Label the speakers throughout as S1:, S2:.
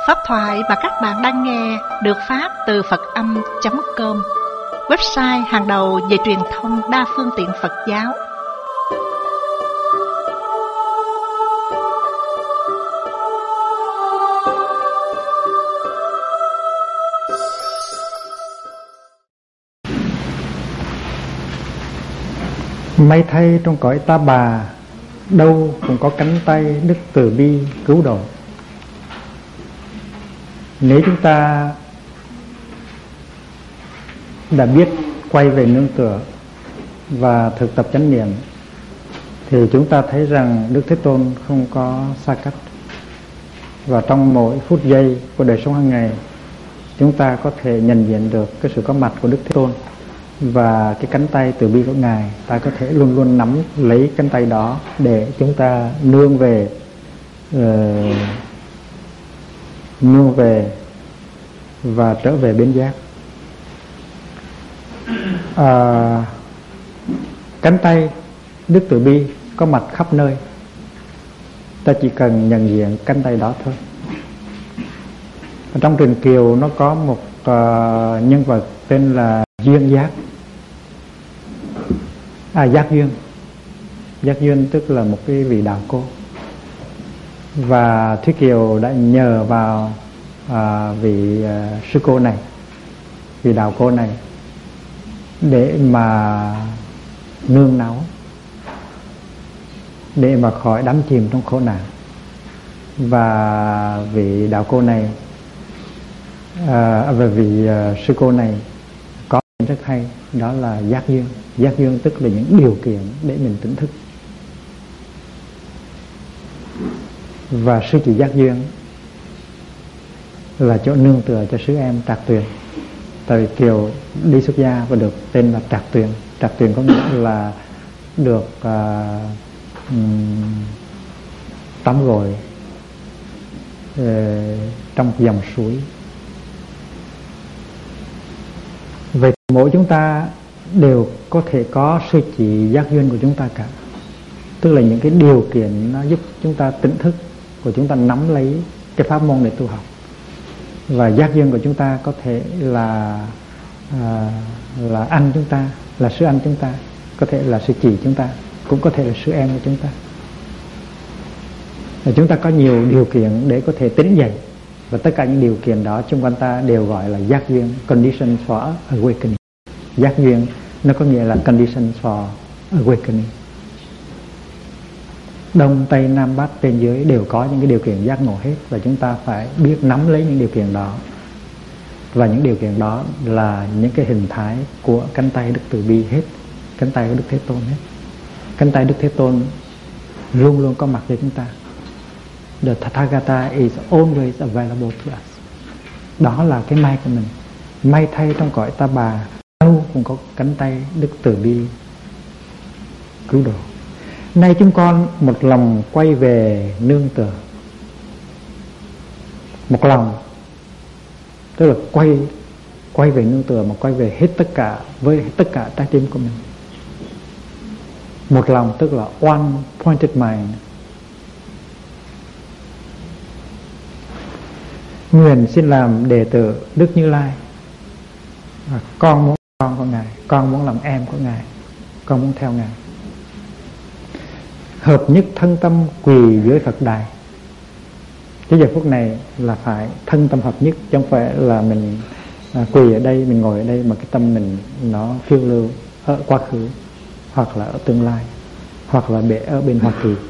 S1: Pháp thoại mà các bạn đang nghe được phát từ Phật-âm.com, website hàng đầu về truyền thông đa phương tiện Phật giáo.
S2: May thay trong cõi ta bà, đâu cũng có cánh tay đức từ bi cứu độ. Nếu chúng ta đã biết quay về nương tựa và thực tập chánh niệm, thì chúng ta thấy rằng Đức Thế Tôn không có xa cách. Và trong mỗi phút giây của đời sống hàng ngày, chúng ta có thể nhận diện được cái sự có mặt của Đức Thế Tôn. Và cái cánh tay từ bi của Ngài, ta có thể luôn luôn nắm lấy cánh tay đó để chúng ta nương về và trở về bến giác. Cánh tay đức từ bi có mặt khắp nơi, ta chỉ cần nhận diện cánh tay đó thôi. Trong truyền Kiều nó có một nhân vật tên là Duyên Giác. Giác Duyên tức là một cái vị đạo cô. Và Thúy Kiều đã nhờ vào vị sư cô này, vị đạo cô này, để mà nương náu, để mà khỏi đắm chìm trong khổ nạn. Và vị đạo cô này, và vị sư cô này có rất hay, đó là giác duyên. Giác duyên tức là những điều kiện để mình tỉnh thức. Và sư chị Giác Duyên là chỗ nương tựa cho sứ em Trạc Tuyền. Tại vì Kiều đi xuất gia và được tên là Trạc Tuyền. Trạc Tuyền có nghĩa là được tắm gội trong dòng suối. Vậy mỗi chúng ta đều có thể có sư chị giác duyên của chúng ta cả. Tức là những cái điều kiện nó giúp chúng ta tỉnh thức, của chúng ta nắm lấy cái pháp môn để tu học. Và giác duyên của chúng ta có thể là anh chúng ta, là sư anh chúng ta, có thể là sư chị chúng ta, cũng có thể là sư em của chúng ta. Và chúng ta có nhiều điều kiện để có thể tỉnh dậy. Và tất cả những điều kiện đó xung quanh ta đều gọi là giác duyên, conditions for awakening. Giác duyên nó có nghĩa là conditions for awakening. Đông, Tây, Nam, Bắc, trên dưới đều có những cái điều kiện giác ngộ hết. Và chúng ta phải biết nắm lấy những điều kiện đó. Và những điều kiện đó là những cái hình thái của cánh tay Đức Từ Bi hết, cánh tay của Đức Thế Tôn hết. Cánh tay Đức Thế Tôn luôn luôn có mặt cho chúng ta. The Tathagata is always available to us. Đó là cái may của mình. May thay trong cõi ta bà, đâu cũng có cánh tay Đức Từ Bi cứu độ. Nay chúng con một lòng quay về nương tựa. Một lòng tức là quay về nương tựa, mà quay về hết tất cả, với tất cả trái tim của mình. Một lòng tức là one pointed mind. Nguyện xin làm đệ tử Đức Như Lai. Con muốn con của Ngài, con muốn làm em của Ngài, con muốn theo Ngài. Hợp nhất thân tâm quỳ dưới Phật đài. Cái giờ phút này là phải thân tâm hợp nhất, chứ không phải là mình quỳ ở đây, mình ngồi ở đây mà cái tâm mình nó phiêu lưu ở quá khứ, hoặc là ở tương lai, hoặc là ở bên Hoa Kỳ.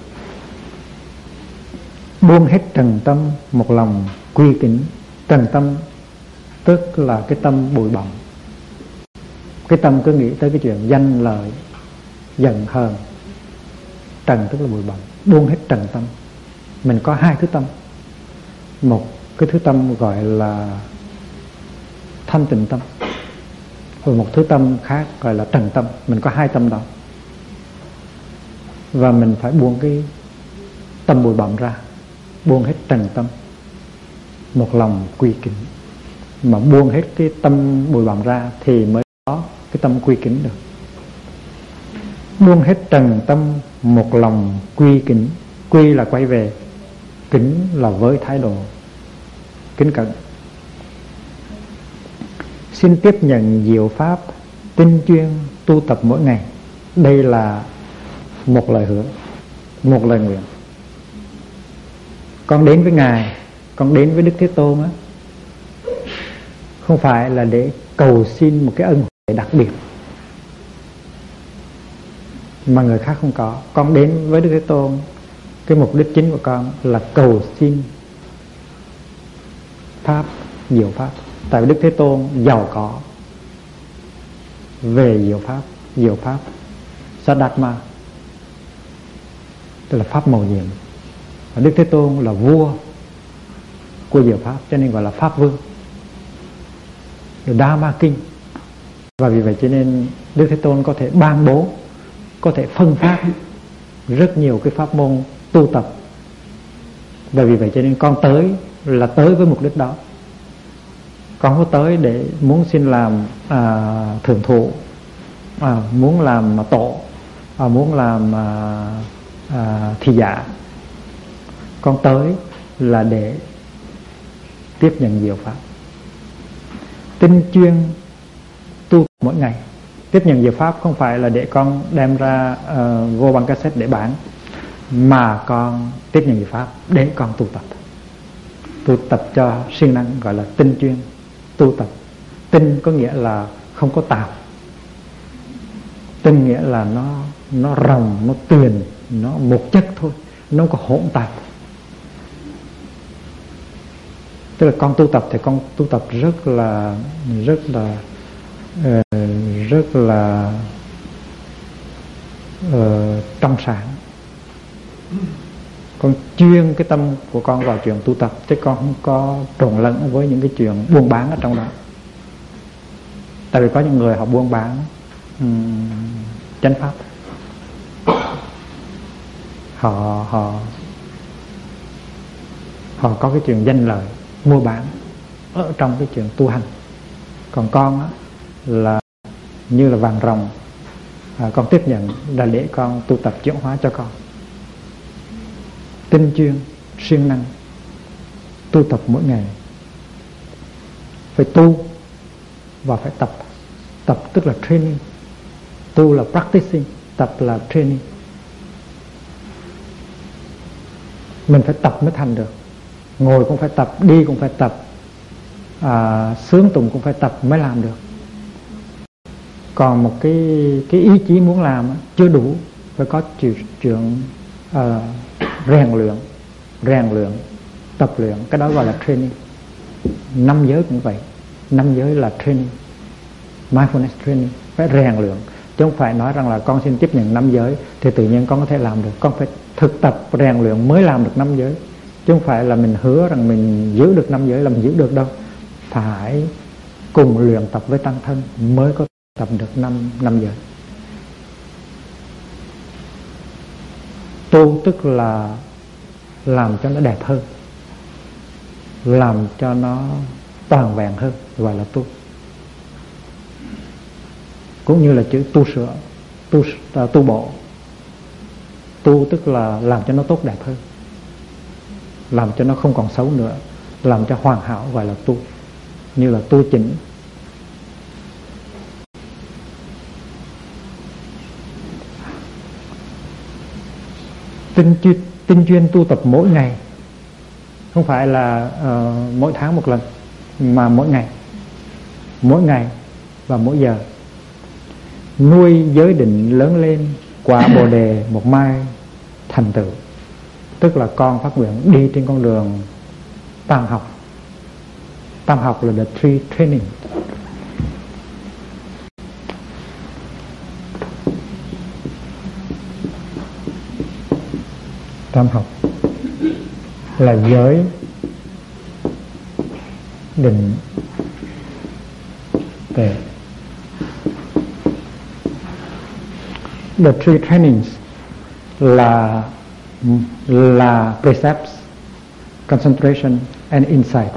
S2: Buông hết trần tâm, một lòng quy kính. Trần tâm tức là cái tâm bụi bặm. Cái tâm cứ nghĩ tới cái chuyện danh lợi, giận hờn. Trần tức là bụi bặm. Buông hết trần tâm. Mình có hai thứ tâm. Một cái thứ tâm gọi là thanh tịnh tâm, và một thứ tâm khác gọi là trần tâm. Mình có hai tâm đó. Và mình phải buông cái tâm bụi bặm ra, buông hết trần tâm, một lòng quy kính. Mà buông hết cái tâm bụi bặm ra thì mới có cái tâm quy kính được. Buông hết trần tâm, một lòng quy kính. Quy là quay về, kính là với thái độ. kính cẩn. Xin tiếp nhận diệu pháp tinh chuyên tu tập mỗi ngày. Đây là một lời hứa, một lời nguyện. Con đến với Ngài, con đến với Đức Thế Tôn á, không phải là để cầu xin một cái ân huệ đặc biệt mà người khác không có. Con đến với Đức Thế Tôn, cái mục đích chính của con là cầu xin pháp, diệu pháp. Tại vì Đức Thế Tôn giàu có về diệu pháp Saddharma, tức là pháp màu nhiệm. Và Đức Thế Tôn là vua của diệu pháp, cho nên gọi là pháp vương, Dharma King. Và vì vậy cho nên Đức Thế Tôn có thể ban bố, có thể phân phát rất nhiều cái pháp môn tu tập. Và vì vậy cho nên con tới là tới với mục đích đó. Con có tới để muốn xin làm thượng thụ, muốn làm tổ, muốn làm thị giả. Con tới là để tiếp nhận diệu pháp. Tinh chuyên tu mỗi ngày. Tiếp nhận diệu pháp không phải là để con đem ra vô băng cassette để bán, mà con tiếp nhận diệu pháp để con tu tập. Tu tập cho siêng năng, gọi là tinh chuyên tu tập. Tinh có nghĩa là không có tạp. Tinh nghĩa là nó ròng, nó tuyền, nó một chất thôi, nó không có hỗn tạp. Tức là con tu tập thì con tu tập rất là trong sáng. Con chuyên cái tâm của con vào chuyện tu tập, chứ con không có trộn lẫn với những cái chuyện buôn bán ở trong đó. Tại vì có những người họ buôn bán chánh pháp, họ có cái chuyện danh lợi mua bán ở trong cái chuyện tu hành. Còn con á, là như là vàng ròng, con tiếp nhận là để con tu tập chuyển hóa cho con. Tinh chuyên siêng năng tu tập mỗi ngày. Phải tu và phải tập. Tập tức là training, tu là practicing, tập là training. Mình phải tập mới thành được. Ngồi cũng phải tập, đi cũng phải tập, sướng tụng cũng phải tập mới làm được. Còn một cái ý chí muốn làm chưa đủ, phải có chuyện rèn luyện, tập luyện. Cái đó gọi là training. 5 giới cũng vậy. 5 giới là training, mindfulness training. Phải rèn luyện, chứ không phải nói rằng là con xin tiếp nhận 5 giới thì tự nhiên con có thể làm được. Con phải thực tập rèn luyện mới làm được 5 giới, chứ không phải là mình hứa rằng mình giữ được 5 giới là mình giữ được đâu. Phải cùng luyện tập với tăng thân mới có tập được 5 giới. Tu tức là làm cho nó đẹp hơn, làm cho nó toàn vẹn hơn, gọi là tu. Cũng như là chữ tu sửa, tu bộ. Tu tức là làm cho nó tốt đẹp hơn, làm cho nó không còn xấu nữa, làm cho hoàn hảo, gọi là tu. Như là tu chỉnh. Tinh chuyên tu tập mỗi ngày. Không phải là mỗi tháng một lần, mà mỗi ngày và mỗi giờ. Nuôi giới định lớn lên, quả bồ đề một mai thành tựu. Tức là con phát nguyện đi trên con đường tam học. Tam học là the three training. Tam học là giới, định, tuệ. The three trainings là precepts, concentration and insight.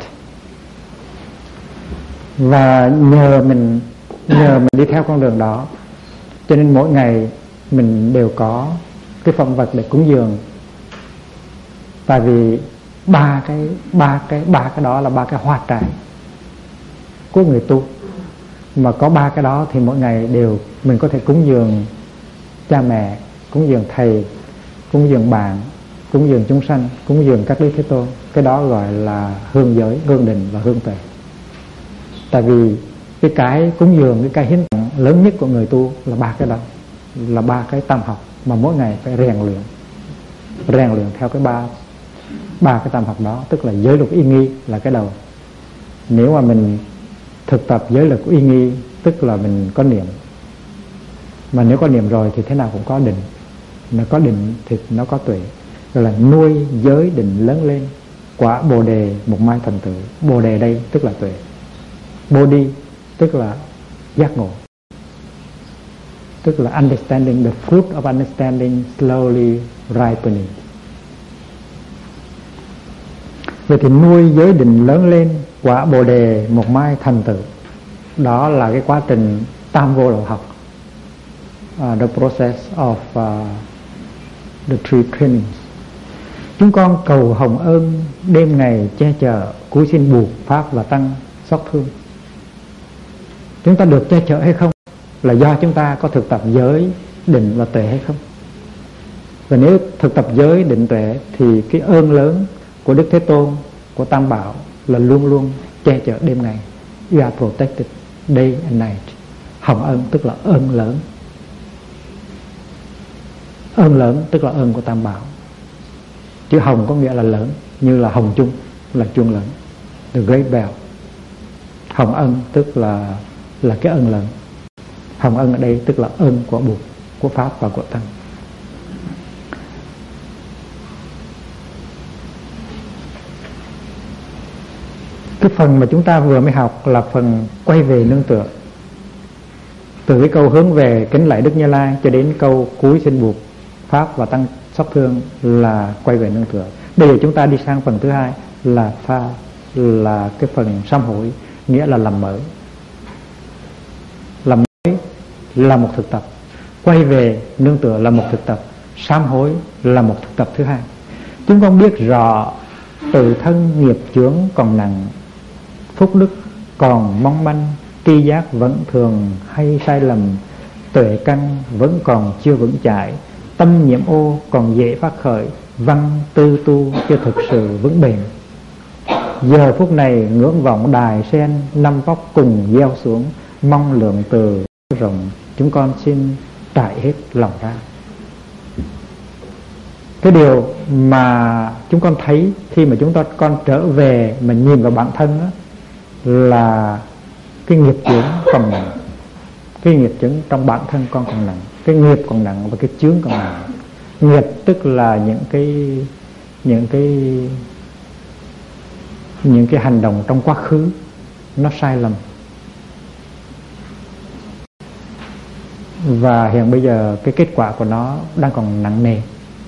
S2: Và nhờ mình đi theo con đường đó, cho nên mỗi ngày mình đều có cái phẩm vật để cúng dường. Tại vì ba cái đó là ba cái hoa trái của người tu. Mà có ba cái đó thì mỗi ngày đều mình có thể cúng dường cha mẹ, cúng dường thầy, cúng dường bạn, cúng dường chúng sanh, cúng dường các Đức Thế Tôn. Cái đó gọi là hương giới, hương định và hương tuệ. Tại vì cái cúng dường, cái hiến tặng lớn nhất của người tu là ba cái đó, là ba cái tam học mà mỗi ngày phải rèn luyện theo cái ba cái tam học đó. Tức là giới luật uy nghi là cái đầu. Nếu mà mình thực tập giới luật uy nghi tức là mình có niệm. Mà nếu có niệm rồi thì thế nào cũng có định. Mà có định thì nó có tuệ. Rồi là nuôi giới định lớn lên, quả bồ đề một mai thành tựu. Bồ đề đây tức là tuệ. Bodhi tức là giác ngộ, tức là understanding, the fruit of understanding slowly ripening. Vậy thì nuôi giới định lớn lên, quả bồ đề một mai thành tựu. Đó là cái quá trình tam vô lậu học, the process of the three trainings. Chúng con cầu hồng ơn đêm ngày che chở, cúi xin buộc pháp và tăng xót thương. Chúng ta được che chở hay không là do chúng ta có thực tập giới định và tuệ hay không. Và nếu thực tập giới định tuệ thì cái ơn lớn của Đức Thế Tôn, của Tam Bảo là luôn luôn che chở đêm ngày. You are protected day and night. Hồng ân tức là ơn lớn. Ơn lớn tức là ơn của Tam Bảo. Chữ hồng có nghĩa là lớn, như là hồng chung là chuông lớn, the great bell. Hồng ân tức là cái ơn lớn. Hồng ân ở đây tức là ơn của Bụt, của Pháp và của Tăng. Cái phần mà chúng ta vừa mới học là phần quay về nương tựa. Từ cái câu hướng về kính lạy Đức Như Lai cho đến câu cúi xin buộc Pháp và Tăng xót thương là quay về nương tựa. Bây giờ chúng ta đi sang phần thứ hai là cái phần sám hối, nghĩa là làm mới. Làm mới là một thực tập, quay về nương tựa là một thực tập, sám hối là một thực tập thứ hai. Chúng con biết rõ tự thân nghiệp chướng còn nặng, phúc đức còn mong manh, tri giác vẫn thường hay sai lầm, tuệ căn vẫn còn chưa vững chãi, tâm nhiễm ô còn dễ phát khởi, văn tư tu chưa thực sự vững bền. Giờ phút này ngưỡng vọng đài sen, năm vóc cùng gieo xuống, mong lượng từ rộng, chúng con xin trải hết lòng ra. Cái điều mà chúng con thấy khi mà con trở về mà nhìn vào bản thân đó, là cái nghiệp chướng còn nặng. Cái nghiệp chướng trong bản thân con còn nặng, cái nghiệp còn nặng và cái chướng còn nặng. Nghiệp tức là những cái hành động trong quá khứ nó sai lầm, và hiện bây giờ cái kết quả của nó đang còn nặng nề.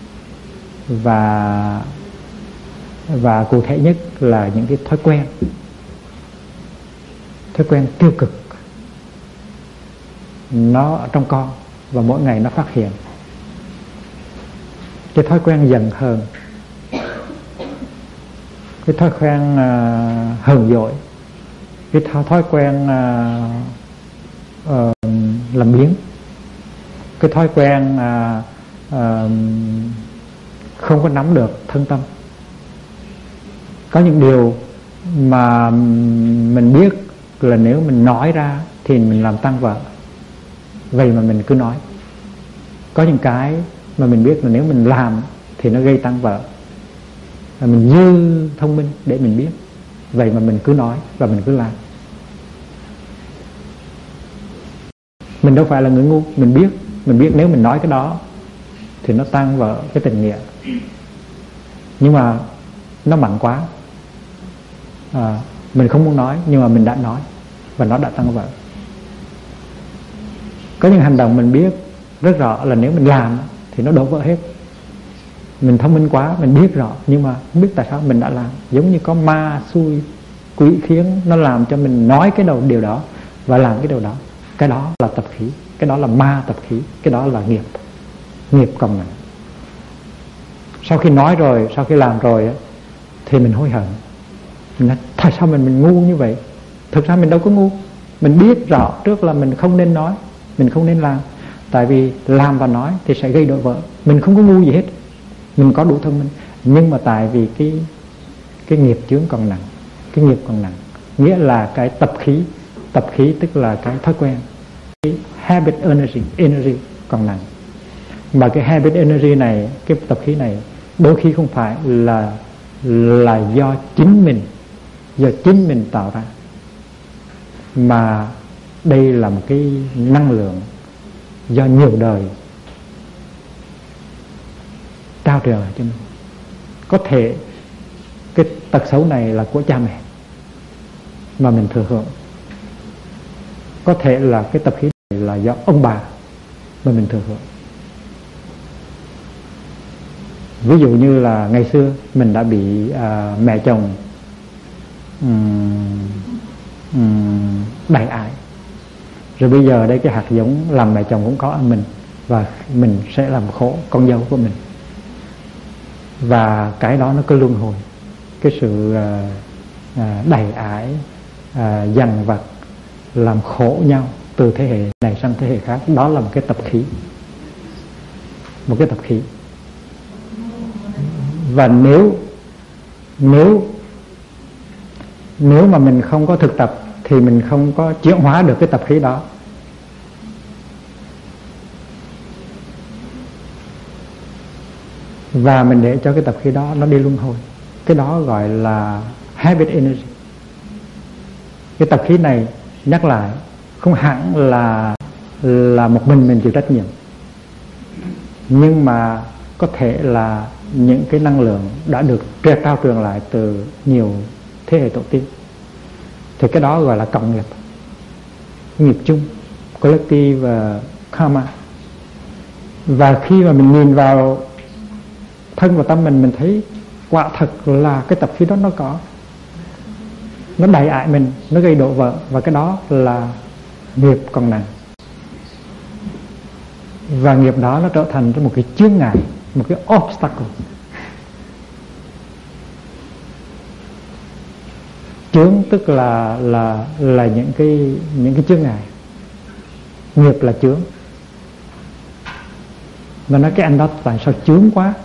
S2: Và cụ thể nhất là những cái thói quen tiêu cực nó ở trong con, và mỗi ngày nó phát hiện. Cái thói quen giận hờn, cái thói quen hờn dỗi, cái thói quen làm biếng, cái thói quen không có nắm được thân tâm. Có những điều mà mình biết là nếu mình nói ra thì mình làm tăng vợ, vậy mà mình cứ nói. Có những cái mà mình biết là nếu mình làm thì nó gây tăng vợ, và mình dư thông minh để mình biết, vậy mà mình cứ nói và mình cứ làm. Mình đâu phải là người ngu, mình biết nếu mình nói cái đó thì nó tăng vợ cái tình nghĩa, nhưng mà nó mạnh quá, mình không muốn nói nhưng mà mình đã nói và nó đã tăng vợ. Có những hành động mình biết rất rõ là nếu mình làm thì nó đổ vỡ hết. Mình thông minh quá, mình biết rõ nhưng mà không biết tại sao mình đã làm. Giống như có ma xui quỷ khiến nó làm cho mình nói cái điều đó và làm cái điều đó. Cái đó là tập khí, cái đó là ma tập khí, cái đó là nghiệp cộng nặng. Sau khi nói rồi, sau khi làm rồi thì thì mình hối hận. Mình nói, tại sao mình ngu như vậy? Thực ra mình đâu có ngu. Mình biết rõ trước là mình không nên nói, mình không nên làm. Tại vì làm và nói thì sẽ gây đổ vỡ. Mình không có ngu gì hết, mình có đủ thông minh. Nhưng mà tại vì cái nghiệp chướng còn nặng, cái nghiệp còn nặng, nghĩa là cái tập khí tức là cái thói quen, cái habit energy còn nặng. Mà cái habit energy này, cái tập khí này đôi khi không phải là do chính mình tạo ra, mà đây là một cái năng lượng do nhiều đời trao truyền lại cho mình. Có thể cái tật xấu này là của cha mẹ mà mình thừa hưởng, có thể là cái tập khí này là do ông bà mà mình thừa hưởng. Ví dụ như là ngày xưa mình đã bị mẹ chồng đầy ải, rồi bây giờ đây cái hạt giống làm mẹ chồng cũng có ở mình, và mình sẽ làm khổ con dâu của mình. Và cái đó nó cứ luân hồi, cái sự đầy ải, dằn vặt, làm khổ nhau từ thế hệ này sang thế hệ khác. Đó là một cái tập khí, một cái tập khí. Và nếu mà mình không có thực tập thì mình không có chuyển hóa được cái tập khí đó. Và mình để cho cái tập khí đó nó đi luân hồi. Cái đó gọi là habit energy. Cái tập khí này, nhắc lại, không hẳn là một mình chịu trách nhiệm, nhưng mà có thể là những cái năng lượng đã được trao truyền lại từ nhiều thế hệ tổ tiên. Thì cái đó gọi là cộng nghiệp, nghiệp chung, collective karma. Và khi mà mình nhìn vào thân và tâm mình thấy quả thật là cái tập khí đó nó có, nó đầy ải mình, nó gây đổ vỡ. Và cái đó là nghiệp còn nặng. Và nghiệp đó nó trở thành một cái chướng ngại, một cái obstacle. Chướng tức là những cái chướng ngại. Nghiệp là chướng. Và nói cái anh đó tại sao chướng quá?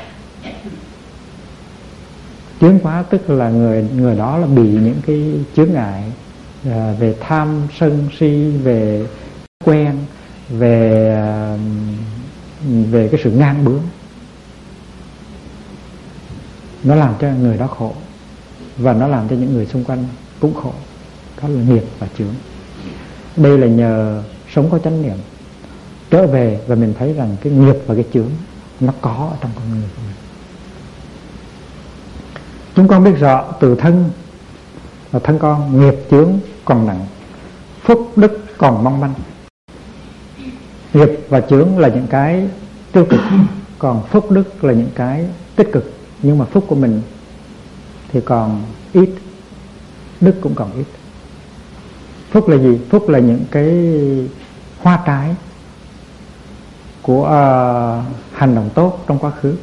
S2: Chướng quá tức là người đó là bị những cái chướng ngại về tham sân si, về quen, về cái sự ngang bướng. Nó làm cho người đó khổ, và nó làm cho những người xung quanh cũng khổ. Đó là nghiệp và chướng. Đây là nhờ sống có chánh niệm trở về, và mình thấy rằng cái nghiệp và cái chướng nó có ở trong con người của mình. Chúng con biết rõ từ thân và thân con, nghiệp chướng còn nặng, phúc đức còn mong manh. Nghiệp và chướng là những cái tiêu cực, còn phúc đức là những cái tích cực. Nhưng mà phúc của mình thì còn ít, đức cũng còn ít. Phúc là gì? Phúc là những cái hoa trái của hành động tốt trong quá khứ.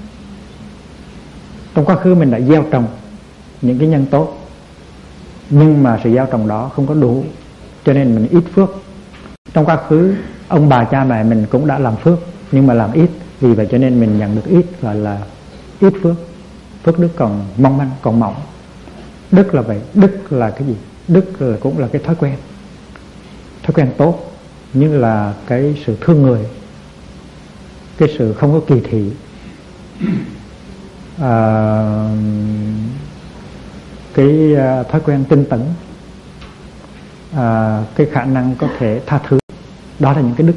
S2: Trong quá khứ mình đã gieo trồng những cái nhân tốt, nhưng mà sự gieo trồng đó không có đủ, cho nên mình ít phước. Trong quá khứ ông bà cha mẹ mình cũng đã làm phước, nhưng mà làm ít, vì vậy cho nên mình nhận được ít, gọi là ít phước. Phước đức còn mong manh, còn mỏng. Đức là vậy. Đức là cái gì? Đức là cũng là cái thói quen tốt, như là cái sự thương người, cái sự không có kỳ thị, cái thói quen tinh tấn, cái khả năng có thể tha thứ. Đó là những cái đức.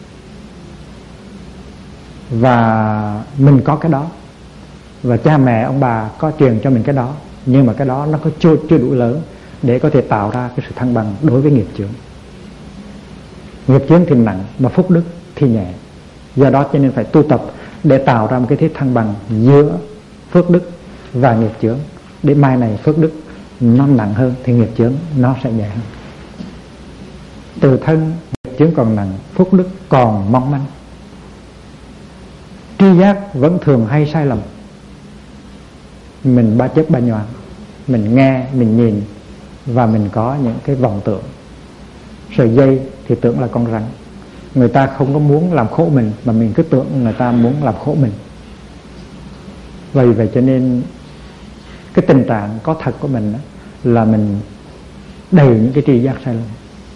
S2: Và mình có cái đó, và cha mẹ ông bà có truyền cho mình cái đó, nhưng mà cái đó nó có chưa đủ lớn để có thể tạo ra cái sự thăng bằng đối với nghiệp chướng. Nghiệp chướng thì nặng, mà phúc đức thì nhẹ. Do đó cho nên phải tu tập để tạo ra một cái thế thăng bằng giữa phước đức và nghiệp chướng, để mai này phước đức nó nặng hơn thì nghiệp chướng nó sẽ nhẹ hơn. Từ thân nghiệp chướng còn nặng, phúc đức còn mong manh. Tri giác vẫn thường hay sai lầm. mình ba chớp ba nhoáng, mình nghe, mình nhìn, và mình có những cái vọng tưởng. Sợi dây thì tưởng là con rắn. Người ta không có muốn làm khổ mình, mà mình cứ tưởng người ta muốn làm khổ mình. Vì vậy cho nên cái tình trạng có thật của mình đó, là mình đầy những cái tri giác sai lầm.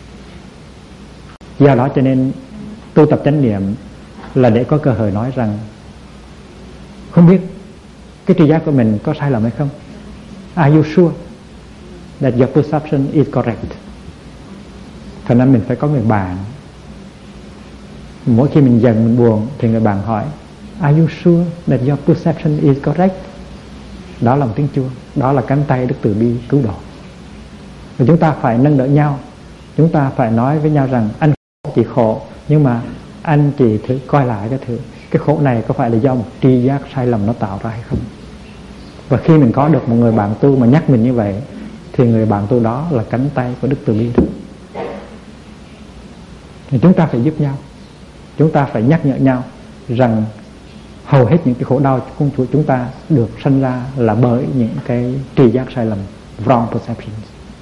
S2: Do đó cho nên tu tập chánh niệm là để có cơ hội nói rằng không biết cái tri giác của mình có sai lầm hay không. Are you sure that your perception is correct? Thành ra mình phải có người bạn. Mỗi khi mình giận, mình buồn thì người bạn hỏi Are you sure that your perception is correct? Đó là một tiếng chuông. Đó là cánh tay Đức Từ Bi cứu độ. Và chúng ta phải nâng đỡ nhau. Chúng ta phải nói với nhau rằng anh chỉ khổ, nhưng mà anh chỉ thử coi lại cái khổ này có phải là do một tri giác sai lầm nó tạo ra hay không. Và khi mình có được một người bạn tu mà nhắc mình như vậy, thì người bạn tu đó là cánh tay của Đức Từ Bi. Thì chúng ta phải giúp nhau. Chúng ta phải nhắc nhở nhau rằng hầu hết những cái khổ đau của chúng ta được sinh ra là bởi những cái tri giác sai lầm, wrong perceptions.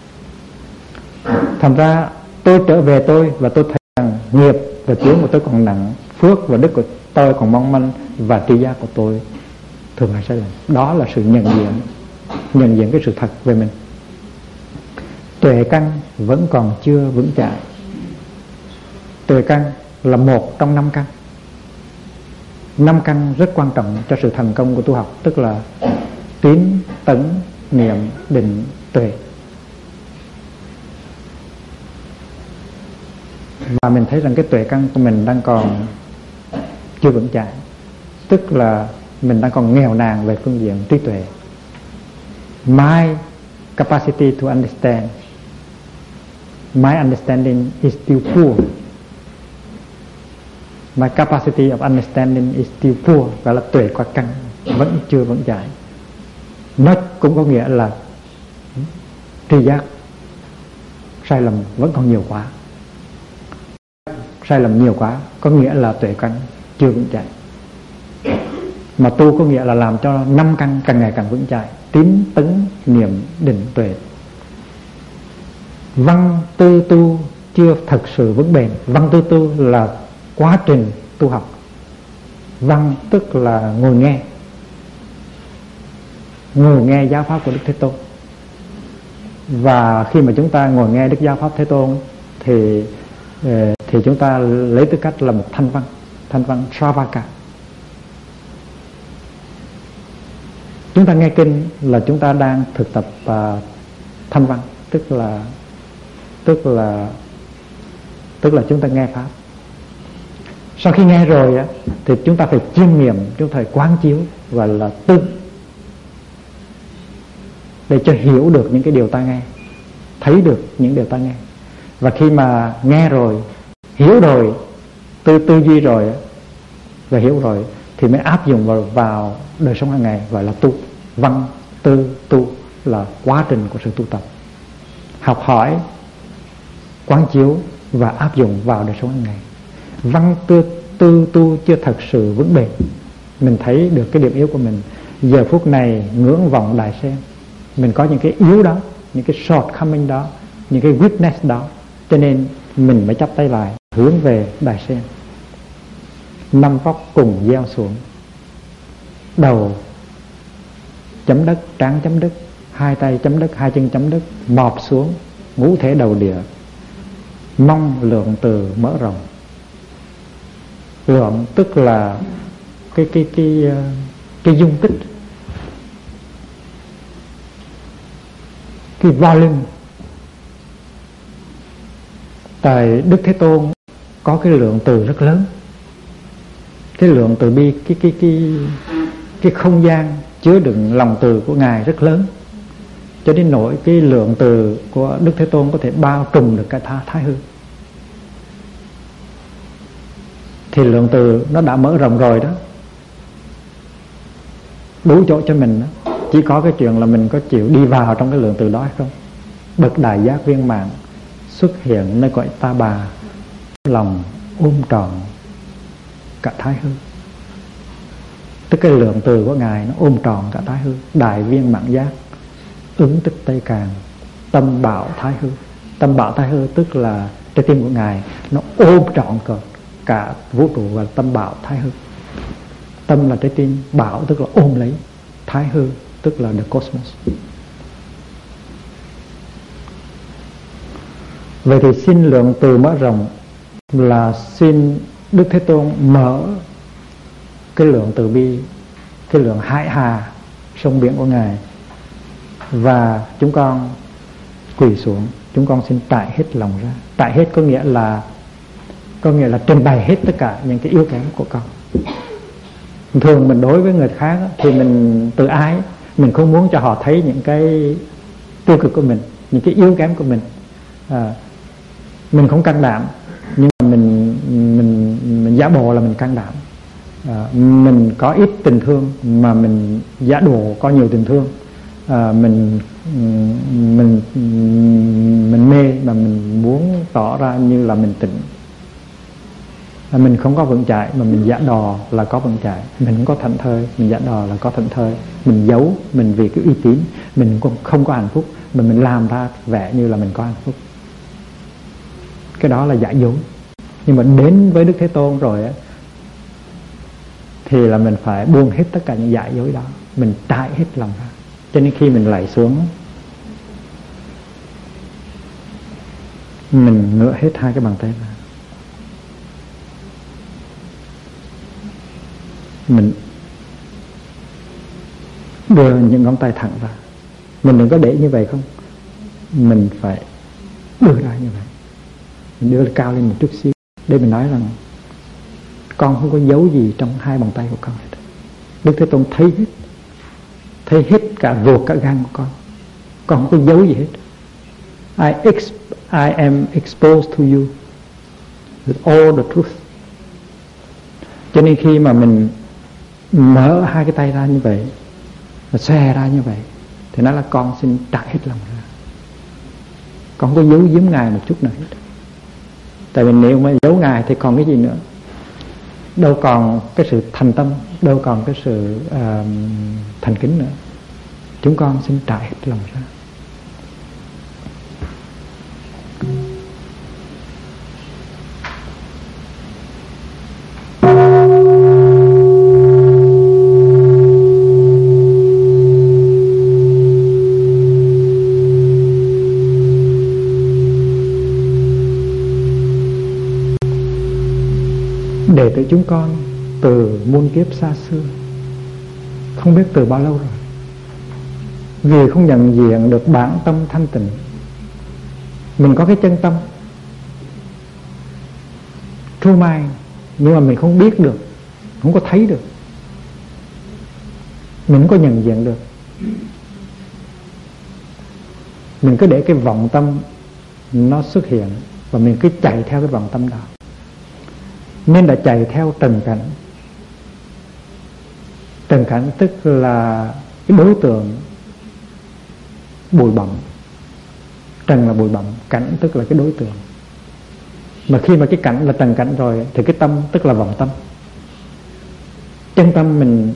S2: Thành ra tôi trở về tôi, và tôi thấy rằng nghiệp và chướng của tôi còn nặng, phước và đức của tôi còn mong manh, và tri giác của tôi thường là sai lầm. Đó là sự nhận diện cái sự thật về mình. Tuệ căn vẫn còn chưa vững chãi. Tuệ căn là một trong 5 căn. 5 căn rất quan trọng cho sự thành công của tu học, tức là tín, tấn, niệm, định, tuệ. Và mình thấy rằng cái tuệ căn của mình đang còn chưa vững chãi, tức là mình đang còn nghèo nàn về phương diện trí tuệ. My capacity to understand, my understanding is still poor. My capacity of understanding is still poor. Gọi là tuệ qua căn vẫn chưa vững chãi. Nó cũng có nghĩa là tri giác sai lầm vẫn còn nhiều quá. Sai lầm nhiều quá có nghĩa là tuệ căn chưa vững chãi. Mà tu có nghĩa là làm cho 5 căn càng ngày càng vững chãi: tín, tấn, niệm, định, tuệ. Văn tư tu chưa thật sự vững bền. Văn tư tu là quá trình tu học. Văn tức là ngồi nghe giáo pháp của Đức Thế Tôn. Và khi mà chúng ta ngồi nghe Đức giáo pháp Thế Tôn thì chúng ta lấy tư cách là một thanh văn Sravaka. Chúng ta nghe kinh là chúng ta đang thực tập thanh văn, tức là chúng ta nghe pháp. Sau khi nghe rồi thì chúng ta phải chiêm nghiệm, chúng ta phải quán chiếu, gọi là tư, để cho hiểu được những cái điều ta nghe, thấy được những điều ta nghe. Và khi mà nghe rồi, hiểu rồi, tư duy rồi và hiểu rồi, thì mới áp dụng vào đời sống hàng ngày, gọi là tu. Văn tư tu là quá trình của sự tu tập, học hỏi, quán chiếu và áp dụng vào đời sống hàng ngày. Văn tư tu chưa thật sự vững bền. Mình thấy được cái điểm yếu của mình. Giờ phút này ngưỡng vọng Đại Sen, mình có những cái yếu đó, những cái shortcoming đó, những cái weakness đó, cho nên mình mới chắp tay lại hướng về Đại Sen. 5 vóc cùng gieo xuống, đầu chấm đất, trán chấm đất, 2 tay chấm đất, 2 chân chấm đất, mọp xuống, ngũ thể đầu địa, mong lượng từ mở rộng. Lượng tức là cái dung tích, cái volume. Tại Đức Thế Tôn có cái lượng từ rất lớn. Cái lượng từ bi, cái không gian chứa đựng lòng từ của Ngài rất lớn, cho đến nỗi cái lượng từ của Đức Thế Tôn có thể bao trùm được cái thái hư. Thì lượng từ nó đã mở rộng rồi đó, đủ chỗ cho mình đó. Chỉ có cái chuyện là mình có chịu đi vào trong cái lượng từ đó hay không. Bậc đại giác viên mãn xuất hiện nơi cõi ta bà, lòng ôm trọn cả thái hư. Tức cái lượng từ của Ngài nó ôm trọn cả thái hư. Đại viên mãn giác, ứng tích Tây Càng, tâm bảo thái hư. Tâm bảo thái hư tức là trái tim của Ngài nó ôm trọn cả vũ trụ và tâm bảo thái hư. Tâm là trái tim, bảo tức là ôm lấy, thái hư tức là the cosmos. Vậy thì xin lượng từ mở rộng là xin Đức Thế Tôn mở cái lượng từ bi, cái lượng hải hà sông biển của Ngài, và chúng con quỳ xuống, chúng con xin trải hết lòng ra. Trải hết có nghĩa là trình bày hết tất cả những cái yếu kém của con. Thường mình đối với người khác thì mình tự ái, mình không muốn cho họ thấy những cái tiêu cực của mình, những cái yếu kém của mình. Mình không can đảm, nhưng mà mình giả bộ là mình can đảm. Mình có ít tình thương mà mình giả độ có nhiều tình thương. Mình mê mà mình muốn tỏ ra như là mình tịnh. Mình không có vững chãi mà mình giả đò là có vững chãi. Mình không có thảnh thơi, mình giả đò là có thảnh thơi. Mình giấu, mình vì cái uy tín, mình không có hạnh phúc, mà mình làm ra vẻ như là mình có hạnh phúc. Cái đó là giả dối. Nhưng mà đến với Đức Thế Tôn rồi á, thì là mình phải buông hết tất cả những giả dối đó, mình trải hết lòng ra. Cho nên khi mình lạy xuống, mình ngửa hết hai cái bàn tay ra, mình đưa những ngón tay thẳng ra. Mình đừng có để như vậy không, mình phải đưa ra như vậy. Mình đưa cao lên một chút xíu để mình nói rằng con không có giấu gì trong hai bàn tay của con hết. Đức Thế Tôn thấy hết cả ruột cả gan của con không có giấu gì hết. I am exposed to you with all the truth. Cho nên khi mà mình mở hai cái tay ra như vậy, và xòe ra như vậy, thì nói là con xin trải hết lòng ra, con không có giấu giếm Ngài một chút nào hết. Tại vì nếu mà giấu Ngài thì còn cái gì nữa, đâu còn cái sự thành tâm, đâu còn cái sự thành kính nữa. Chúng con xin trải hết lòng ra. Đệ tử chúng con từ muôn kiếp xa xưa, không biết từ bao lâu rồi, vì không nhận diện được bản tâm thanh tịnh. Mình có cái chân tâm true mind, nhưng mà mình không biết được, không có thấy được, mình không có nhận diện được. Mình cứ để cái vọng tâm nó xuất hiện, và mình cứ chạy theo cái vọng tâm đó, nên đã chạy theo trần cảnh. Trần cảnh tức là cái đối tượng bụi bặm. Trần là bụi bặm, cảnh tức là cái đối tượng. Mà khi mà cái cảnh là trần cảnh rồi, thì cái tâm tức là vọng tâm. Chân tâm mình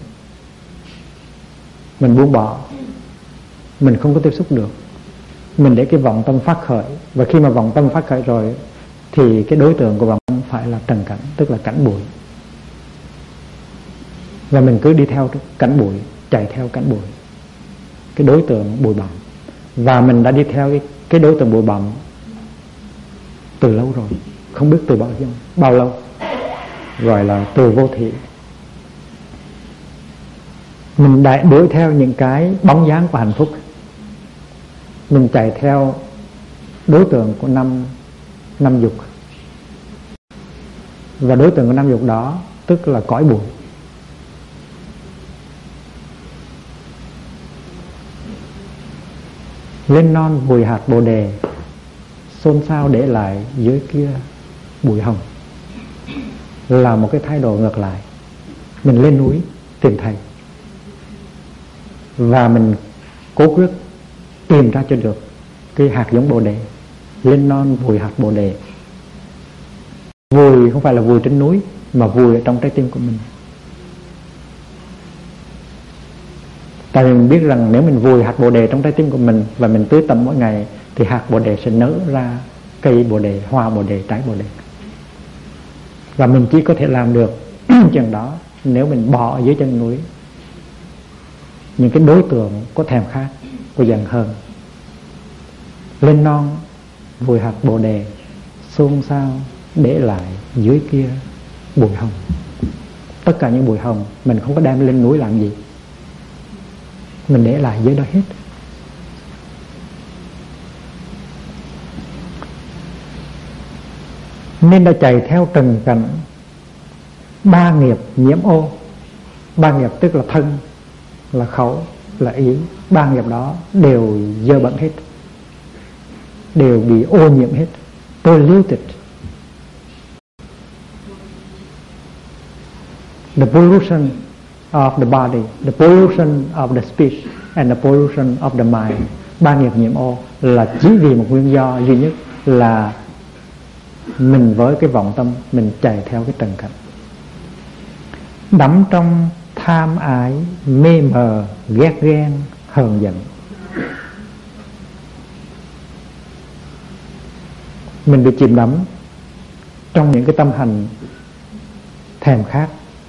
S2: buông bỏ, mình không có tiếp xúc được, mình để cái vọng tâm phát khởi. Và khi mà vọng tâm phát khởi rồi, thì cái đối tượng của vọng tâm phải là trần cảnh, tức là cảnh bụi. Và mình cứ đi theo cảnh bụi, chạy theo cảnh bụi, cái đối tượng bụi bặm. Và mình đã đi theo cái đối tượng bụi bặm từ lâu rồi, không biết từ bao lâu, gọi là từ vô thị. Mình đã đuổi theo những cái bóng dáng của hạnh phúc. Mình chạy theo đối tượng của năm dục. Và đối tượng của năm dục đó tức là cõi bụi. Lên non vùi hạt bồ đề, xôn xao để lại dưới kia bụi hồng, là một cái thái độ ngược lại. Mình lên núi tìm thầy, và mình cố quyết tìm ra cho được cái hạt giống bồ đề. Lên non vùi hạt bồ đề. Vùi không phải là vùi trên núi, mà vùi ở trong trái tim của mình. Tại vì mình biết rằng nếu mình vùi hạt bồ đề trong trái tim của mình và mình tưới tầm mỗi ngày thì hạt bồ đề sẽ nở ra cây bồ đề, hoa bồ đề, trái bồ đề. Và mình chỉ có thể làm được chuyện đó nếu mình bỏ dưới chân núi những cái đối tượng có thèm khát, có giận hờn. Lên non vùi hạt bồ đề, xôn xao để lại dưới kia bụi hồng. Tất cả những bụi hồng mình không có đem lên núi làm gì, mình để lại dưới đó hết. Nên đã chạy theo trần cảnh ba nghiệp nhiễm ô. Ba nghiệp tức là thân, là khẩu, là ý. Ba nghiệp đó đều dơ bẩn hết, đều bị ô nhiễm hết, polluted. The pollution of the body, the pollution of the speech and the pollution of the mind. Ba nghiệp nhiễm ô là chỉ vì một nguyên do duy nhất là mình với cái vọng tâm mình chạy theo cái trần cảnh, đắm trong tham ái, mê mờ, ghét ghen, hờn giận. Mình bị chìm đắm trong những cái tâm hành thèm khát,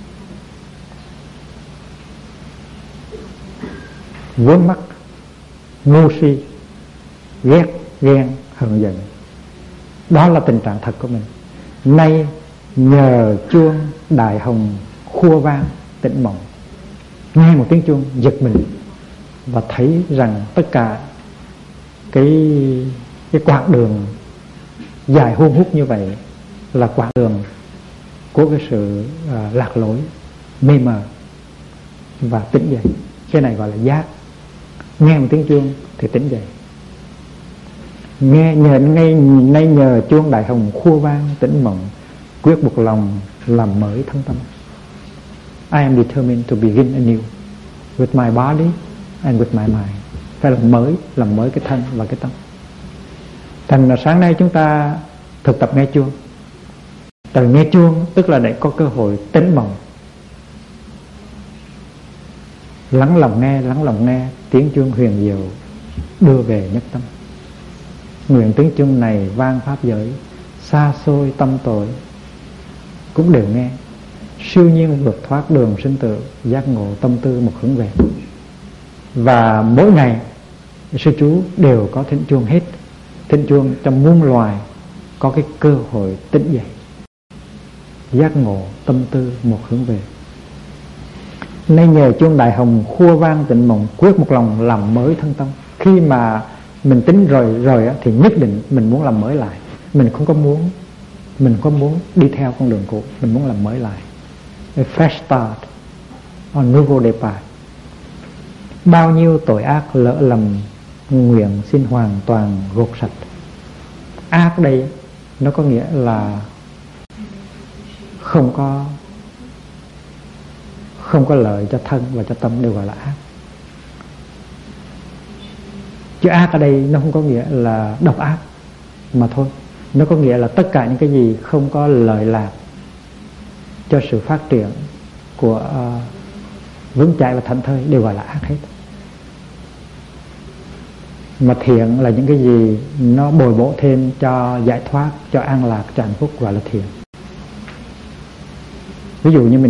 S2: vướng mắc, ngu si, ghét ghen, hờn giận. Đó là tình trạng thật của mình. Nay nhờ chuông đại hồng khua vang tỉnh mộng, nghe một tiếng chuông giật mình và thấy rằng tất cả cái quãng đường dài hun hút như vậy là quãng đường của cái sự lạc lối, mê mờ và tỉnh dậy. Cái này gọi là giác. Nghe một tiếng chuông thì tỉnh dậy. Nay nhờ chuông đại hồng khua vang tỉnh mộng, quyết buộc lòng làm mới thân tâm. I am determined to begin anew with my body and with my mind. Phải làm mới cái thân và cái tâm. Thành là sáng nay chúng ta thực tập nghe chuông. Từ nghe chuông tức là để có cơ hội tỉnh mộng, lắng lòng nghe tiếng chuông huyền diệu đưa về nhất tâm. Nguyện tiếng chuông này vang pháp giới, xa xôi tâm tội cũng đều nghe, siêu nhiên vượt thoát đường sinh tử, giác ngộ tâm tư một hướng về. Và mỗi ngày sư chú đều có thỉnh chuông hết. Thỉnh chuông trong muôn loài có cái cơ hội tỉnh dậy, giác ngộ tâm tư một hướng về. Nay nhờ chuông đại hồng khua vang tỉnh mộng, quyết một lòng làm mới thân tâm. Khi mà mình tính rồi thì nhất định mình muốn làm mới lại. Mình không có muốn đi theo con đường cũ, mình muốn làm mới lại. A fresh start, on nouveau départ. Bao nhiêu tội ác lỡ lầm, nguyện xin hoàn toàn gột sạch. Ác đây nó có nghĩa là không có lợi cho thân và cho tâm, đều gọi là ác. Chứ ác ở đây nó không có nghĩa là độc ác mà thôi. Nó có nghĩa là tất cả những cái gì không có lợi lạc cho sự phát triển của vững chãi và thảnh thơi đều gọi là ác hết. Mà thiện là những cái gì nó bồi bổ thêm cho giải thoát, cho an lạc, cho hạnh phúc, gọi là thiện. Ví dụ như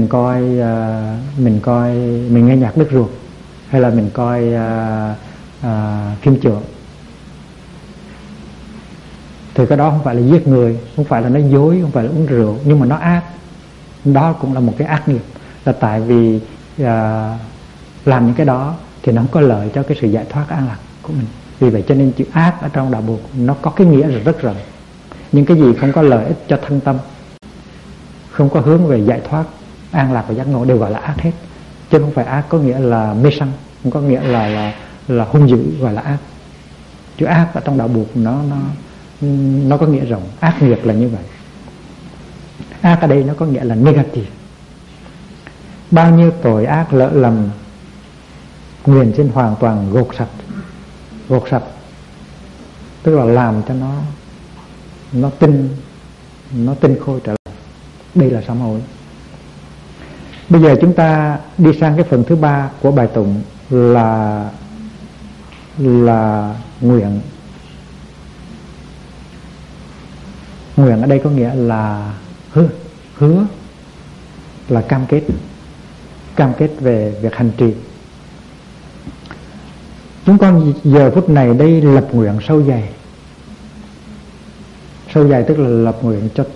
S2: mình nghe nhạc đứt ruột, hay là mình coi phim truyện, thì cái đó không phải là giết người, không phải là nói dối, không phải là uống rượu, nhưng mà nó ác. Đó cũng là một cái ác nghiệp. Là tại vì làm những cái đó thì nó không có lợi cho cái sự giải thoát an lạc của mình. Vì vậy cho nên chữ ác ở trong đạo Bụt nó có cái nghĩa rất rộng. Những cái gì không có lợi ích cho thân tâm, không có hướng về giải thoát, an lạc và giác ngộ đều gọi là ác hết. Chứ không phải ác có nghĩa là mê sân, không có nghĩa là hung dữ, gọi là ác. Chữ ác ở trong đạo Bụt nó có nghĩa rộng. Ác nghiệp là như vậy. Ác ở đây nó có nghĩa là negative. Bao nhiêu tội ác lỡ lầm, nguyện xin hoàn toàn gột sạch. Gột sạch tức là làm cho nó tinh khôi trở lại. Đây là sám hối. Bây giờ chúng ta đi sang cái phần thứ ba của bài tụng là nguyện. Nguyện ở đây có nghĩa là hứa, là cam kết về việc hành trì. Chúng con giờ phút này đây lập nguyện sâu dày. Sâu dày tức là lập nguyện cho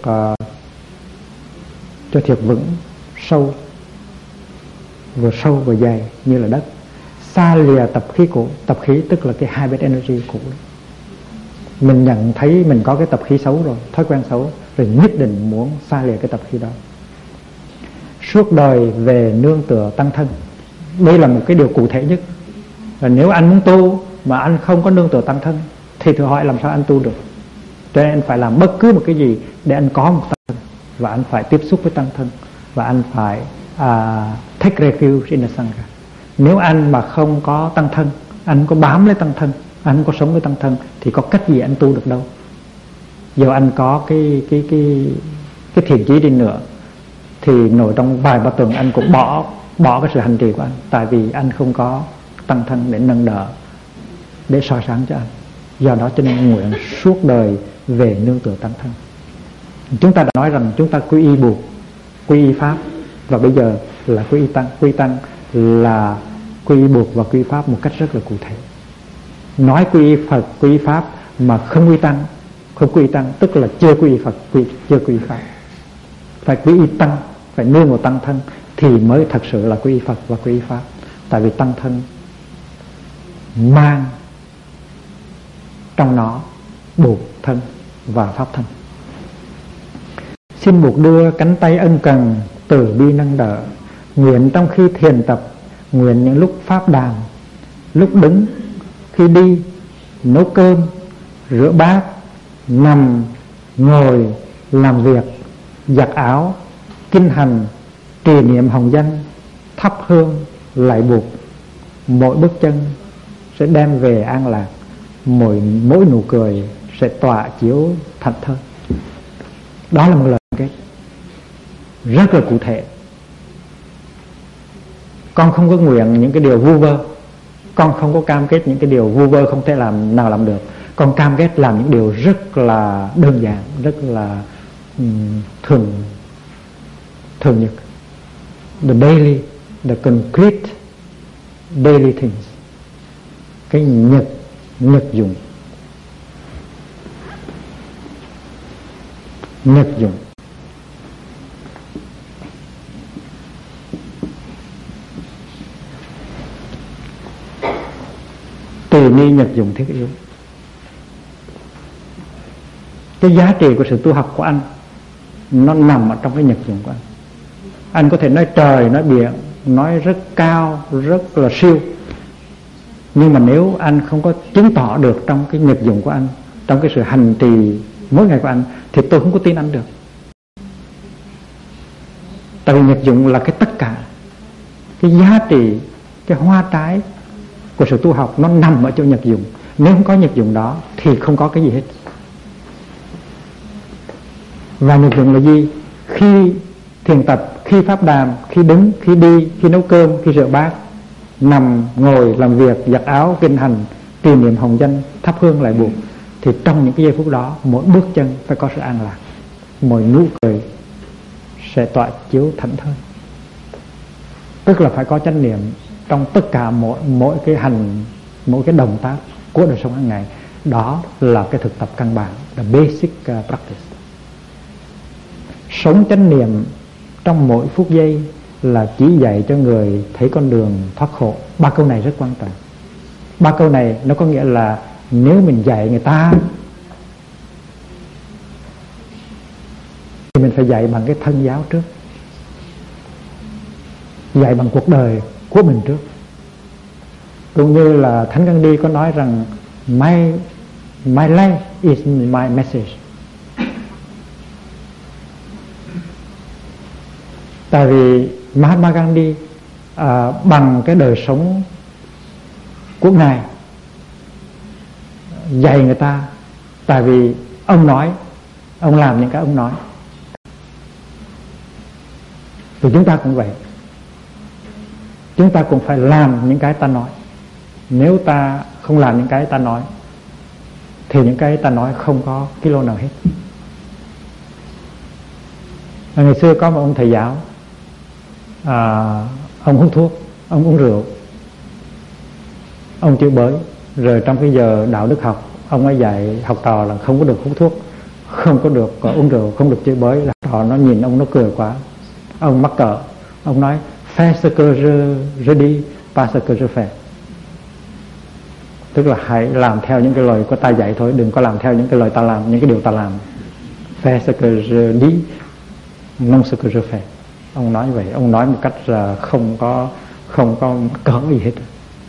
S2: thiệt vững, sâu, vừa sâu vừa dày như là đất. Xa lìa tập khí cũ. Tập khí tức là cái habit energy cũ. Mình nhận thấy mình có cái tập khí xấu rồi, thói quen xấu, rồi nhất định muốn xa lìa cái tập khí đó. Suốt đời về nương tựa tăng thân. Đây là một cái điều cụ thể nhất. Và nếu anh muốn tu mà anh không có nương tựa tăng thân thì thử hỏi làm sao anh tu được. Cho nên anh phải làm bất cứ một cái gì để anh có một tăng thân, và anh phải tiếp xúc với tăng thân, và anh phải take refuge in the sangha. Nếu anh mà không có tăng thân, anh có bám lấy tăng thân, anh không có sống với tăng thân, thì có cách gì anh tu được đâu. Dù anh có cái thiện chí đi nữa thì nội trong vài ba tuần anh cũng bỏ cái sự hành trì của anh, tại vì anh không có tăng thân để nâng đỡ, để soi sáng cho anh. Do đó cho nên nguyện suốt đời về nương tựa tăng thân. Chúng ta đã nói rằng chúng ta quy y Bụt, quy y Pháp, và bây giờ là quy y Tăng. Quy Tăng là quy y Bụt và quy y Pháp một cách rất là cụ thể. Nói quy y Phật, quy y Pháp mà không quy y Tăng tức là chưa quy y Phật, chưa quy y Pháp. Phải quy y Tăng, phải nương vào tăng thân thì mới thật sự là quy y Phật và quy y Pháp. Tại vì tăng thân mang trong nó Bụt thân và Pháp thân. Xin Bụt đưa cánh tay ân cần từ bi nâng đỡ. Nguyện trong khi thiền tập, nguyện những lúc pháp đàm, lúc đứng, khi đi, nấu cơm, rửa bát, nằm, ngồi, làm việc, giặt áo, kinh hành, trì niệm hồng danh, thắp hương, lạy Bụt. Mỗi bước chân sẽ đem về an lạc, mỗi nụ cười sẽ tỏa chiếu thảnh thơi. Đó là một lời kết rất là cụ thể. Con không có nguyện những cái điều vu vơ, con không có cam kết những cái điều vu vơ không thể nào làm được. Con cam kết làm những điều rất là đơn giản, rất là thường nhật. The concrete daily things. Cái nhật dụng. Tùy ni nhật dụng thiết yếu. Cái giá trị của sự tu học của anh nó nằm ở trong cái nhật dụng của anh. Anh có thể nói trời, nói biển, nói rất cao, rất là siêu, nhưng mà nếu anh không có chứng tỏ được trong cái nhật dụng của anh, trong cái sự hành trì mỗi ngày của anh, thì tôi không có tin anh được. Tại vì nhật dụng là cái tất cả, cái giá trị, cái hoa trái của sự tu học nó nằm ở chỗ nhật dụng. Nếu không có nhật dụng đó thì không có cái gì hết. Và nhật dụng là gì? Khi thiền tập, khi pháp đàm, khi đứng, khi đi, khi nấu cơm, khi rửa bát, nằm, ngồi, làm việc, giặt áo, kinh hành, trì niệm hồng danh, thắp hương lạy Bụt, thì trong những cái giây phút đó, mỗi bước chân phải có sự an lạc, mỗi nụ cười sẽ tỏa chiếu thảnh thơi. Tức là phải có chánh niệm trong tất cả mỗi cái động tác của đời sống hàng ngày. Đó là cái thực tập căn bản, the basic practice. Sống chánh niệm trong mỗi phút giây là chỉ dạy cho người thấy con đường thoát khổ. 3 câu này rất quan trọng. 3 câu này nó có nghĩa là nếu mình dạy người ta thì mình phải dạy bằng cái thân giáo trước, dạy bằng cuộc đời của mình trước. Cũng như là Thánh Gandhi có nói rằng My life is my message. Tại vì Mahatma Gandhi bằng cái đời sống của Ngài dạy người ta. Tại vì ông nói, ông làm những cái ông nói. Thì chúng ta cũng vậy. chúng ta cũng phải làm những cái ta nói. Nếu ta không làm những cái ta nói thì những cái ta nói không có cái lô nào hết. Ngày xưa có một ông thầy giáo, ông hút thuốc, ông uống rượu, ông chửi bới. Rồi trong cái giờ đạo đức học, ông ấy dạy học trò là không có được hút thuốc, không có được uống rượu, không được chửi bới. Là học trò nó nhìn ông nó cười quá, ông mắc cỡ. Ông nói fais ce que je dis, pas ce que je fais. Tức là hãy làm theo những cái lời của ta dạy thôi, đừng có làm theo những cái lời ta làm, những cái điều ta làm. Fais ce que je dis, non ce que je fais. Ông nói như vậy, ông nói một cách là không có cỡ gì hết.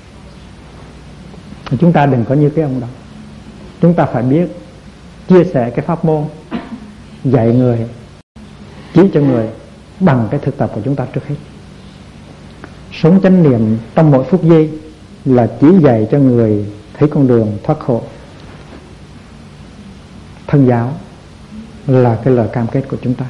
S2: Chúng ta đừng có như cái ông đó. Chúng ta phải biết chia sẻ cái pháp môn, dạy người, chỉ cho người bằng cái thực tập của chúng ta trước hết. Sống chánh niệm trong mỗi phút giây là chỉ dạy cho người thấy con đường thoát khổ. Thân giáo là cái lời cam kết của chúng ta.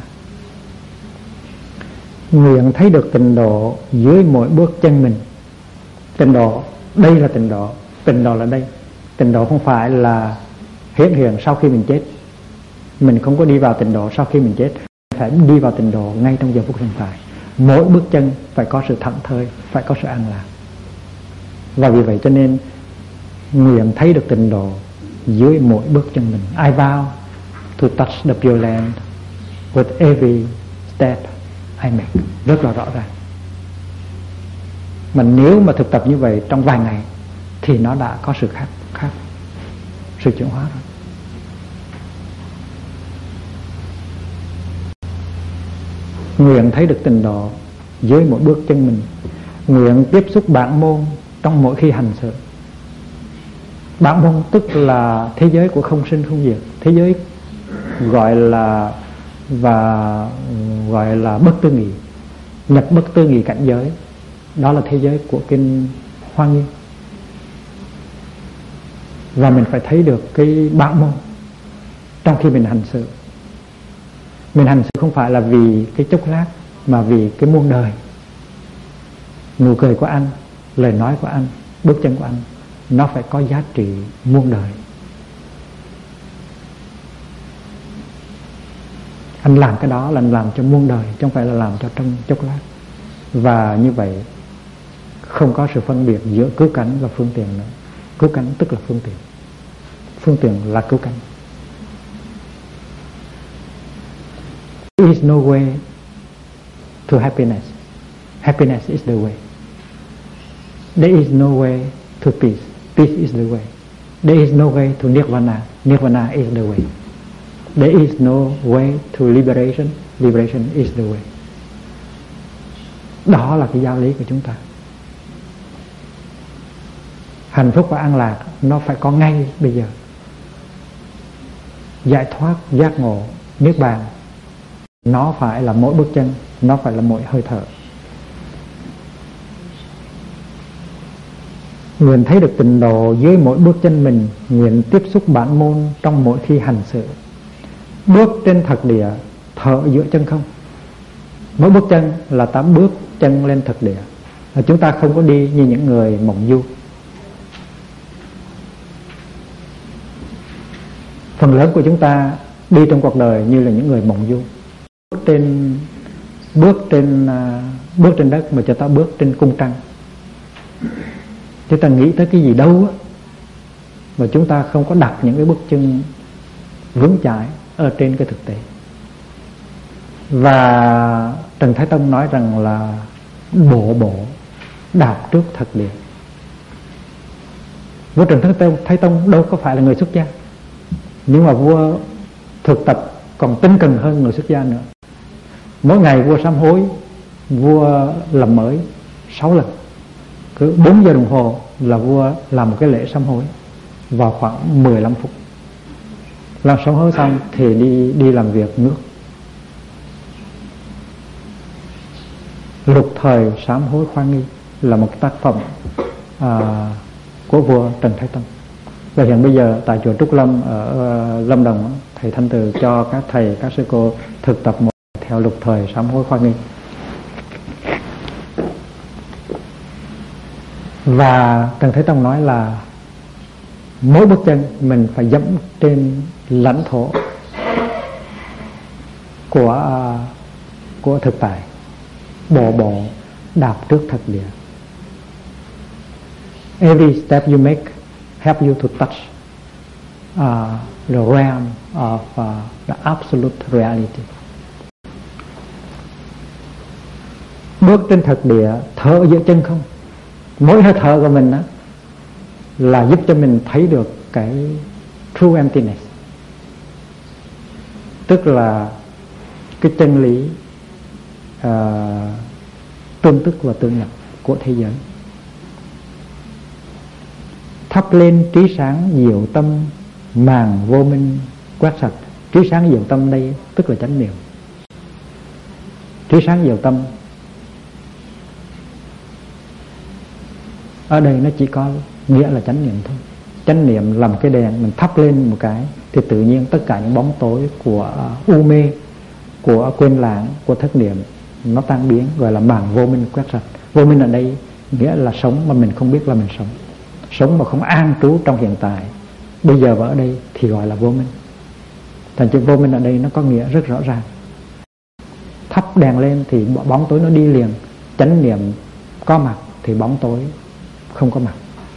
S2: Nguyện thấy được tịnh độ dưới mỗi bước chân mình. Tịnh độ, đây là tịnh độ. Tịnh độ là đây. Tịnh độ không phải là hiện sau khi mình chết. Mình không có đi vào tịnh độ sau khi mình chết. Phải đi vào tịnh độ ngay trong giờ phút hiện tại. Mỗi bước chân phải có sự thảnh thơi, phải có sự an lạc. Và vì vậy cho nên nguyện thấy được tịnh độ dưới mỗi bước chân mình. I vow to touch the Pure Land with every step I make. Rất là rõ ràng. Mà nếu mà thực tập như vậy trong vài ngày thì nó đã có sự khác, sự chuyển hóa rồi. Nguyện thấy được tịnh độ dưới mỗi bước chân mình. Nguyện tiếp xúc bản môn trong mỗi khi hành sự. Bản môn tức là thế giới của không sinh không diệt. Thế giới gọi là bất tư nghị. Nhập bất tư nghị cảnh giới. Đó là thế giới của kinh Hoa Nghiêm. Và mình phải thấy được cái bản môn trong khi mình hành sự. Mình hành sự không phải là vì cái chốc lát, mà vì cái muôn đời. Nụ cười của anh, lời nói của anh, bước chân của anh, nó phải có giá trị muôn đời. Anh làm cái đó là anh làm cho muôn đời, chứ không phải là làm cho trong chốc lát. Và như vậy không có sự phân biệt giữa cứu cánh và phương tiện nữa. Cứu cánh tức là phương tiện, phương tiện là cứu cánh. There is no way to happiness. Happiness is the way. There is no way to peace. Peace is the way. There is no way to nirvana. Nirvana is the way. There is no way to liberation. Liberation is the way. Đó là cái giáo lý của chúng ta. Hạnh phúc và an lạc nó phải có ngay bây giờ. Giải thoát, giác ngộ, niết bàn, nó phải là mỗi bước chân, nó phải là mỗi hơi thở. Nguyện thấy được tịnh độ dưới mỗi bước chân mình. Nguyện tiếp xúc bản môn trong mỗi khi hành sự. Bước trên thực địa, thở giữa chân không. Mỗi bước chân là ta bước chân lên thực địa. Chúng ta không có đi như những người mộng du. Phần lớn của chúng ta đi trong cuộc đời như là những người mộng du. Bước trên đất mà cho ta bước trên cung trăng. Chúng ta nghĩ tới cái gì đâu á, mà chúng ta không có đặt những cái bước chân vững chãi ở trên cái thực tế. Và Trần Thái Tông nói rằng là bộ đạp trước thực địa. Vua Trần Thái Tông đâu có phải là người xuất gia, nhưng mà vua thực tập còn tinh cần hơn người xuất gia nữa. Mỗi ngày vua sám hối, vua làm mới 6 lần. Cứ 4 giờ đồng hồ là vua làm một cái lễ sám hối vào khoảng 15 phút. Làm sám hối xong thì đi làm việc nước. Lục thời sám hối khoan nghi là một tác phẩm của vua Trần Thái Tông. Và hiện bây giờ tại chùa Trúc Lâm ở Lâm Đồng, thầy Thanh Từ cho các thầy, các sư cô thực tập một theo lục thời sám hối khoan nghi. Và Trần Thế Tông nói là mỗi bước chân mình phải dẫm trên lãnh thổ của thực tại, bộ bộ đạp trước thực địa. Every step you make help you to touch the realm of the absolute reality. Bước trên thực địa, thở giữa chân không, mỗi hơi thở của mình đó là giúp cho mình thấy được cái true emptiness, tức là cái chân lý tương tức và tương nhập của thế giới. Thắp lên trí sáng diệu tâm, màn vô minh quét sạch. Trí sáng diệu tâm đây tức là chánh niệm. Trí sáng diệu tâm ở đây nó chỉ có nghĩa là chánh niệm thôi. Chánh niệm làm cái đèn, mình thắp lên một cái thì tự nhiên tất cả những bóng tối của u mê, của quên lãng, của thất niệm nó tan biến, gọi là màn vô minh quét sạch. Vô minh ở đây nghĩa là sống mà mình không biết là mình sống, sống mà không an trú trong hiện tại bây giờ và ở đây thì gọi là vô minh. Thành chữ vô minh ở đây nó có nghĩa rất rõ ràng. Thắp đèn lên thì bóng tối nó đi liền. Chánh niệm có mặt thì bóng tối không có mặt.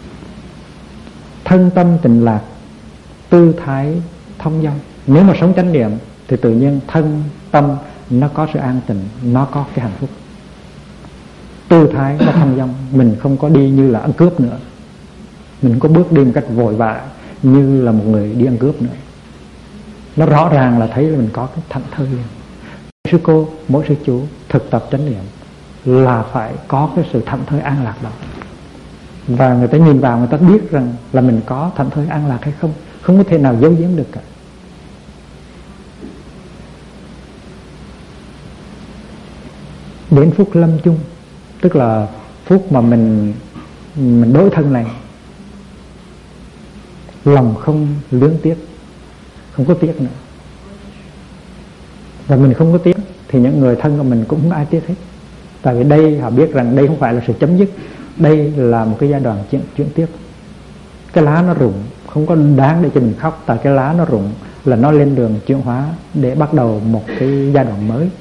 S2: Thân tâm tịnh lạc, tư thái thông dong. Nếu mà sống chánh niệm thì tự nhiên thân tâm nó có sự an tịnh, nó có cái hạnh phúc. Tư thái nó thông dong, mình không có đi như là ăn cướp nữa, mình không có bước đi một cách vội vã như là một người đi ăn cướp nữa. Nó rõ ràng là thấy là mình có cái thảnh thơi liền. Sư cô, mỗi sư chú thực tập chánh niệm là phải có cái sự thảnh thơi an lạc đó. Và người ta nhìn vào, người ta biết rằng là mình có thảnh thơi an lạc hay không. Không có thể nào giấu giếm được cả. Đến phút lâm chung, tức là phút mà mình đối thân này, lòng không luyến tiếc, không có tiếc nữa. Và mình không có tiếc thì những người thân của mình cũng không ai tiếc hết. Tại vì đây họ biết rằng đây không phải là sự chấm dứt, đây là một cái giai đoạn chuyển tiếp. Cái lá nó rụng không có đáng để cho mình khóc, tại cái lá nó rụng là nó lên đường chuyển hóa để bắt đầu một cái giai đoạn mới.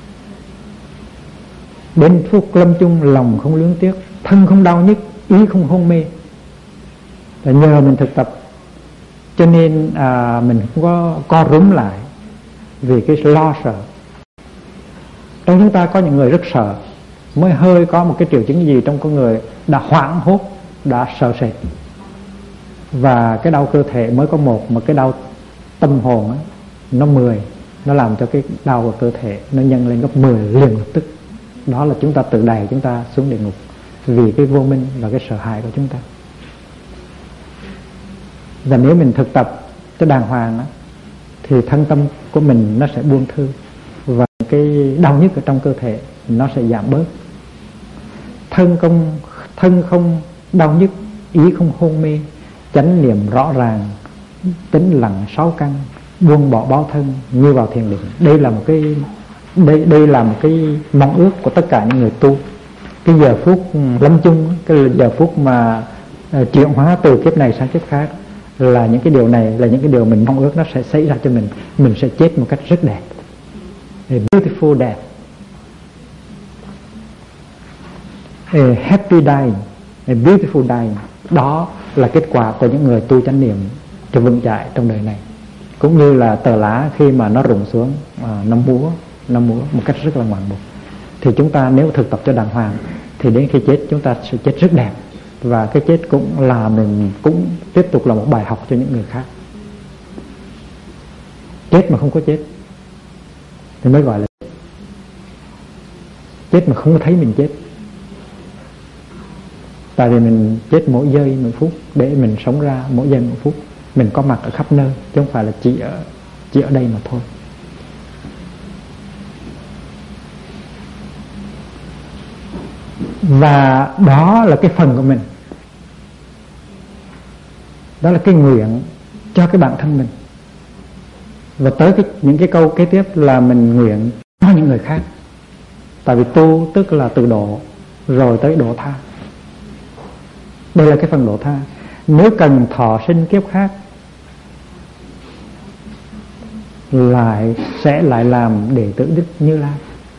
S2: Đến phút lâm chung, lòng không luyến tiếc, thân không đau nhức, ý không hôn mê. Và nhờ mình thực tập cho nên mình không có co rúm lại vì cái lo sợ. Trong chúng ta có những người rất sợ, mới hơi có một cái triệu chứng gì trong con người đã hoảng hốt, đã sợ sệt. Và cái đau cơ thể mới có một, mà cái đau tâm hồn ấy, nó 10, nó làm cho cái đau của cơ thể nó nhân lên gấp 10 liền lập tức. Đó là chúng ta tự đẩy chúng ta xuống địa ngục vì cái vô minh và cái sợ hãi của chúng ta. Và nếu mình thực tập cho đàng hoàng đó, thì thân tâm của mình nó sẽ buông thư và cái đau nhức ở trong cơ thể nó sẽ giảm bớt. Thân không đau nhức, ý không hôn mê, chánh niệm rõ ràng, tĩnh lặng 6 căn, buông bỏ báo thân như vào thiền định. Đây là một cái mong ước của tất cả những người tu. Cái giờ phút lâm chung, cái giờ phút mà chuyển hóa từ kiếp này sang kiếp khác, là những cái điều này là những cái điều mình mong ước nó sẽ xảy ra cho mình. Mình sẽ chết một cách rất đẹp, a beautiful death, a happy dying, a beautiful dying. Đó là kết quả của những người tu chánh niệm cho vững chãi trong đời này. Cũng như là tờ lá khi mà nó rụng xuống, nó múa một cách rất là ngoạn mục. Thì chúng ta nếu thực tập cho đàng hoàng thì đến khi chết chúng ta sẽ chết rất đẹp. Và cái chết cũng là mình cũng tiếp tục là một bài học cho những người khác. Chết mà không có chết thì mới gọi là chết mà không có thấy mình chết. Tại vì mình chết mỗi giây mỗi phút, để mình sống ra mỗi giây mỗi phút. Mình có mặt ở khắp nơi chứ không phải là chỉ ở đây mà thôi. Và đó là cái phần của mình, đó là cái nguyện cho cái bản thân mình. Và tới những cái câu kế tiếp là mình nguyện cho những người khác. Tại vì tu tức là từ độ rồi tới độ tha. Đây là cái phần độ tha. Nếu cần thọ sinh kiếp khác sẽ lại làm đệ tử Đức Như Lai.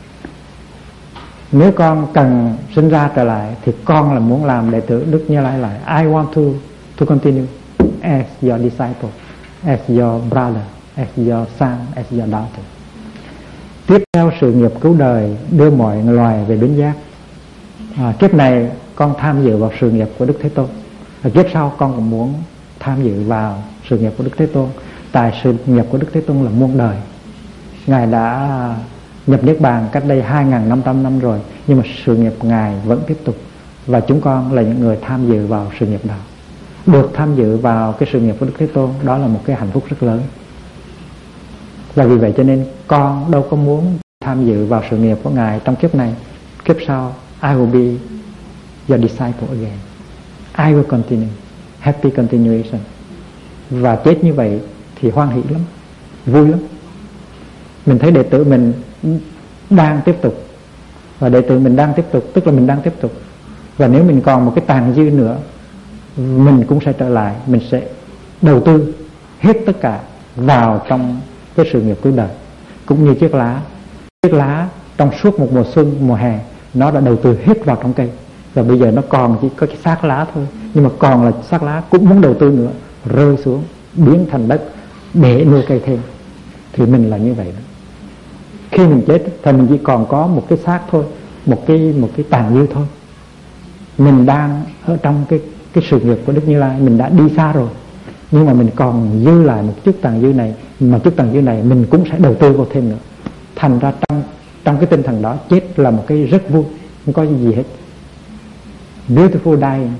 S2: Nếu con cần sinh ra trở lại thì con là muốn làm đệ tử Đức Như Lai lại. I want to continue as your disciple, as your brother, as your son, as your daughter. Tiếp theo sự nghiệp cứu đời, đưa mọi loài về bến giác. Kiếp này con tham dự vào sự nghiệp của Đức Thế Tôn. Kiếp sau con cũng muốn tham dự vào sự nghiệp của Đức Thế Tôn. Tại sự nghiệp của Đức Thế Tôn là muôn đời. Ngài đã nhập Niết Bàn cách đây 2.500 năm rồi, nhưng mà sự nghiệp Ngài vẫn tiếp tục. Và chúng con là những người tham dự vào sự nghiệp đó. Được tham dự vào cái sự nghiệp của Đức Thế Tôn, đó là một cái hạnh phúc rất lớn. Và vì vậy cho nên con đâu có muốn tham dự vào sự nghiệp của Ngài trong kiếp này. Kiếp sau I will be your disciple again. I will continue. Happy continuation. Và chết như vậy thì hoan hỷ lắm, vui lắm. Mình thấy đệ tử mình đang tiếp tục, và đệ tử mình đang tiếp tục, tức là mình đang tiếp tục. Và nếu mình còn một cái tàn dư nữa, mình cũng sẽ trở lại. Mình sẽ đầu tư hết tất cả vào trong cái sự nghiệp cứu đời. Cũng như chiếc lá trong suốt một mùa xuân, mùa hè, nó đã đầu tư hết vào trong cây. Và bây giờ nó còn chỉ có cái xác lá thôi, nhưng mà còn là xác lá, cũng muốn đầu tư nữa, rơi xuống biến thành đất để nuôi cây thêm. Thì mình là như vậy đó. Khi mình chết thì mình chỉ còn có một cái xác thôi, một cái tàn dư thôi. Mình đang ở trong cái sự nghiệp của Đức Như Lai, mình đã đi xa rồi, nhưng mà mình còn dư lại một chút tàn dư này, mà chút tàn dư này mình cũng sẽ đầu tư vào thêm nữa. Thành ra trong cái tinh thần đó, chết là một cái rất vui, không có gì hết. Beautiful dying.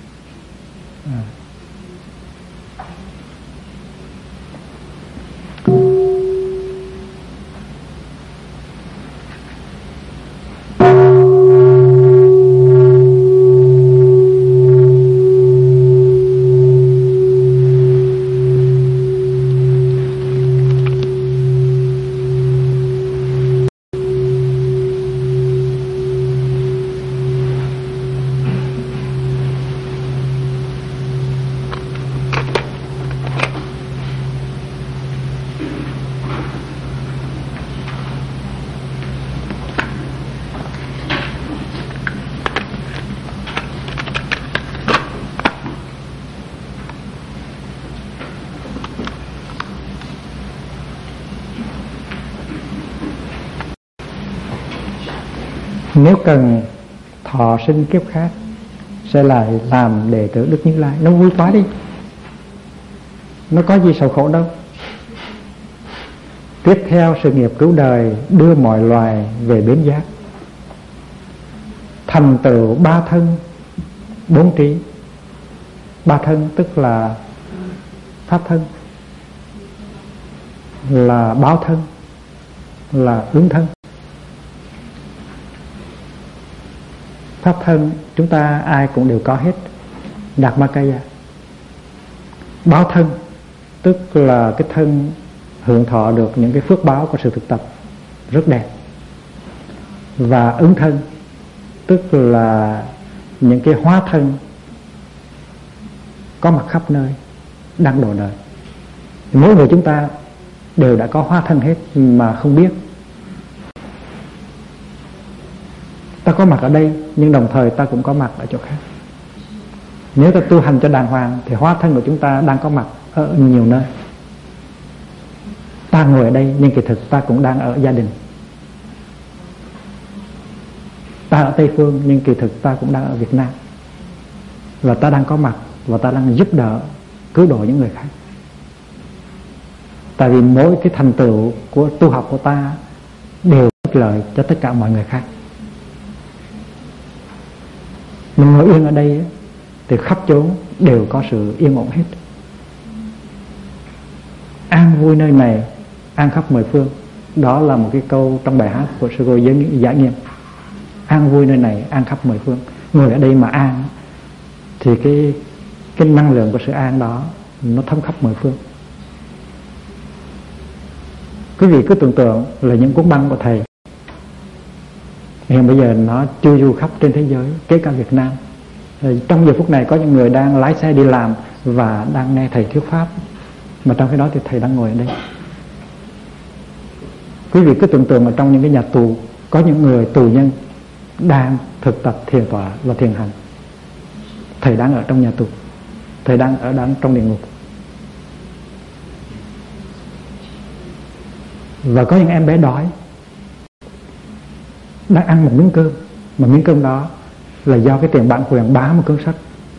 S2: Nếu cần thọ sinh kiếp khác sẽ lại làm đệ tử Đức Như Lai. Nó vui quá đi, nó có gì sầu khổ đâu. Tiếp theo sự nghiệp cứu đời, đưa mọi loài về bến giác. Thành tựu ba thân bốn trí. Ba thân tức là pháp thân, là báo thân, là ứng thân. Pháp thân chúng ta ai cũng đều có hết, Dhammakaya. Báo thân tức là cái thân hưởng thọ được những cái phước báo của sự thực tập rất đẹp. Và ứng thân tức là những cái hóa thân có mặt khắp nơi, đang độ đời. Mỗi người chúng ta đều đã có hóa thân hết mà không biết. Ta có mặt ở đây, nhưng đồng thời ta cũng có mặt ở chỗ khác. Nếu ta tu hành cho đàng hoàng thì hóa thân của chúng ta đang có mặt ở nhiều nơi. Ta ngồi ở đây nhưng kỳ thực ta cũng đang ở gia đình. Ta ở Tây Phương nhưng kỳ thực ta cũng đang ở Việt Nam. Và ta đang có mặt, và ta đang giúp đỡ, cứu độ những người khác. Tại vì mỗi cái thành tựu của tu học của ta đều ích lợi cho tất cả mọi người khác. Mình ngồi yên ở đây thì khắp chốn đều có sự yên ổn hết. An vui nơi này, an khắp mười phương. Đó là một cái câu trong bài hát của sư cô Giải Nghiêm. An vui nơi này, an khắp mười phương. Ngồi ở đây mà an thì cái năng lượng của sự an đó nó thấm khắp mười phương. Quý vị cứ tưởng tượng là những cuốn băng của thầy hiện bây giờ nó chưa du khắp trên thế giới, kể cả Việt Nam. Trong giờ phút này có những người đang lái xe đi làm và đang nghe thầy thuyết pháp, mà trong khi đó thì thầy đang ngồi ở đây. Quý vị cứ tưởng tượng ở trong những cái nhà tù có những người tù nhân đang thực tập thiền tọa và thiền hành. Thầy đang ở trong nhà tù, thầy đang ở trong địa ngục. Và có những em bé đói đang ăn một miếng cơm, mà miếng cơm đó là do cái tiền bản quyền bán một cuốn sách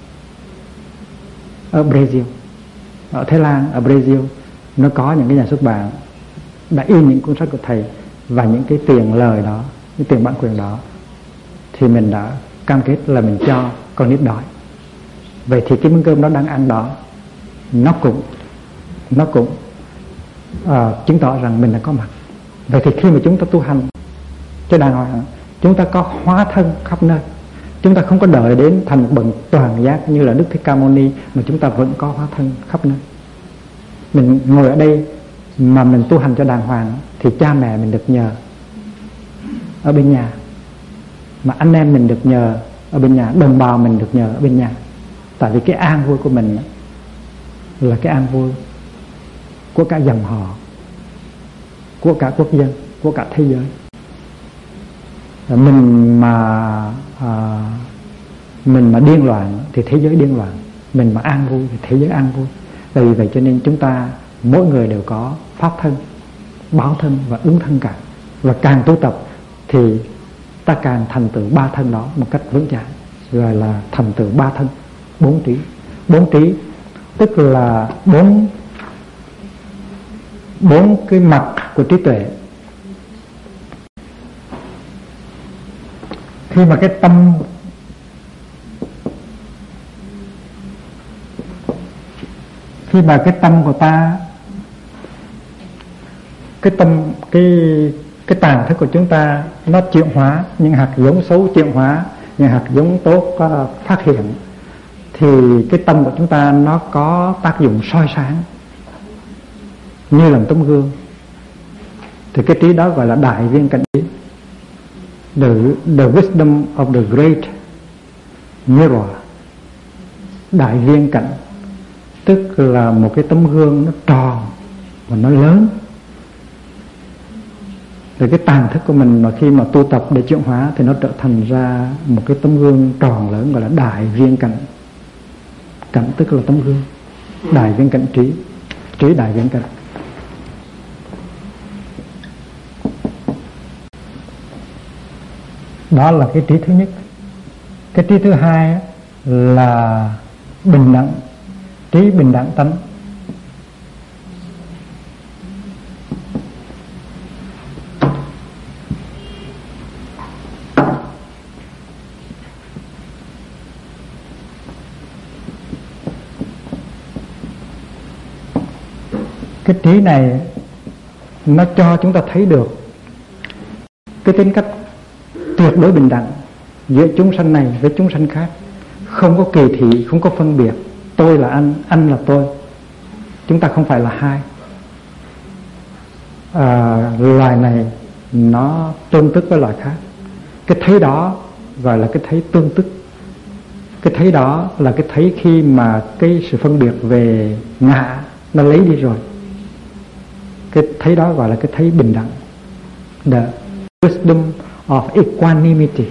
S2: ở Brazil, ở Thái Lan, ở Brazil. Nó có những cái nhà xuất bản đã in những cuốn sách của thầy, và những cái tiền lời đó, cái tiền bản quyền đó thì mình đã cam kết là mình cho con nít đói. Vậy thì cái miếng cơm đó đang ăn đó, nó cũng chứng tỏ rằng mình đã có mặt. Vậy thì khi mà chúng ta tu hành cho đàng hoàng, chúng ta có hóa thân khắp nơi. Chúng ta không có đợi đến thành một bậc toàn giác như là Đức Thích Ca Mâu Ni, mà chúng ta vẫn có hóa thân khắp nơi. Mình ngồi ở đây mà mình tu hành cho đàng hoàng thì cha mẹ mình được nhờ ở bên nhà, mà anh em mình được nhờ ở bên nhà, đồng bào mình được nhờ ở bên nhà. Tại vì cái an vui của mình là cái an vui của cả dòng họ, của cả quốc dân, của cả thế giới. Mình mà điên loạn thì thế giới điên loạn, mình mà an vui thì thế giới an vui. Vì vậy cho nên chúng ta mỗi người đều có pháp thân, báo thân và ứng thân cả. Và càng tu tập thì ta càng thành tựu ba thân đó một cách vững chãi, gọi là thành tựu ba thân, bốn trí. Bốn trí tức là bốn cái mặt của trí tuệ. Khi mà cái tâm của ta, cái tàng thức của chúng ta nó chuyển hóa, những hạt giống xấu chuyển hóa, những hạt giống tốt phát hiện, thì cái tâm của chúng ta nó có tác dụng soi sáng như là một tấm gương. Thì cái trí đó gọi là đại viên cảnh trí, the wisdom of the great mirror. Đại viên cảnh tức là một cái tấm gương nó tròn và nó lớn. Rồi cái tàng thức của mình mà khi mà tu tập để chuyển hóa thì nó trở thành ra một cái tấm gương tròn lớn, gọi là đại viên cảnh. Cảnh tức là tấm gương, đại viên cảnh trí, trí đại viên cảnh. Đó là cái trí thứ nhất. Cái trí thứ hai là bình đẳng, trí bình đẳng tánh. Cái trí này nó cho chúng ta thấy được cái tính cách tuyệt đối bình đẳng giữa chúng sanh này với chúng sanh khác. Không có kỳ thị, không có phân biệt. Tôi là anh là tôi. Chúng ta không phải là hai. Loài này nó tương tức với loài khác. Cái thấy đó gọi là cái thấy tương tức. Cái thấy đó là cái thấy khi mà cái sự phân biệt về ngã nó lấy đi rồi. Cái thấy đó gọi là cái thấy bình đẳng. The wisdom of equanimity.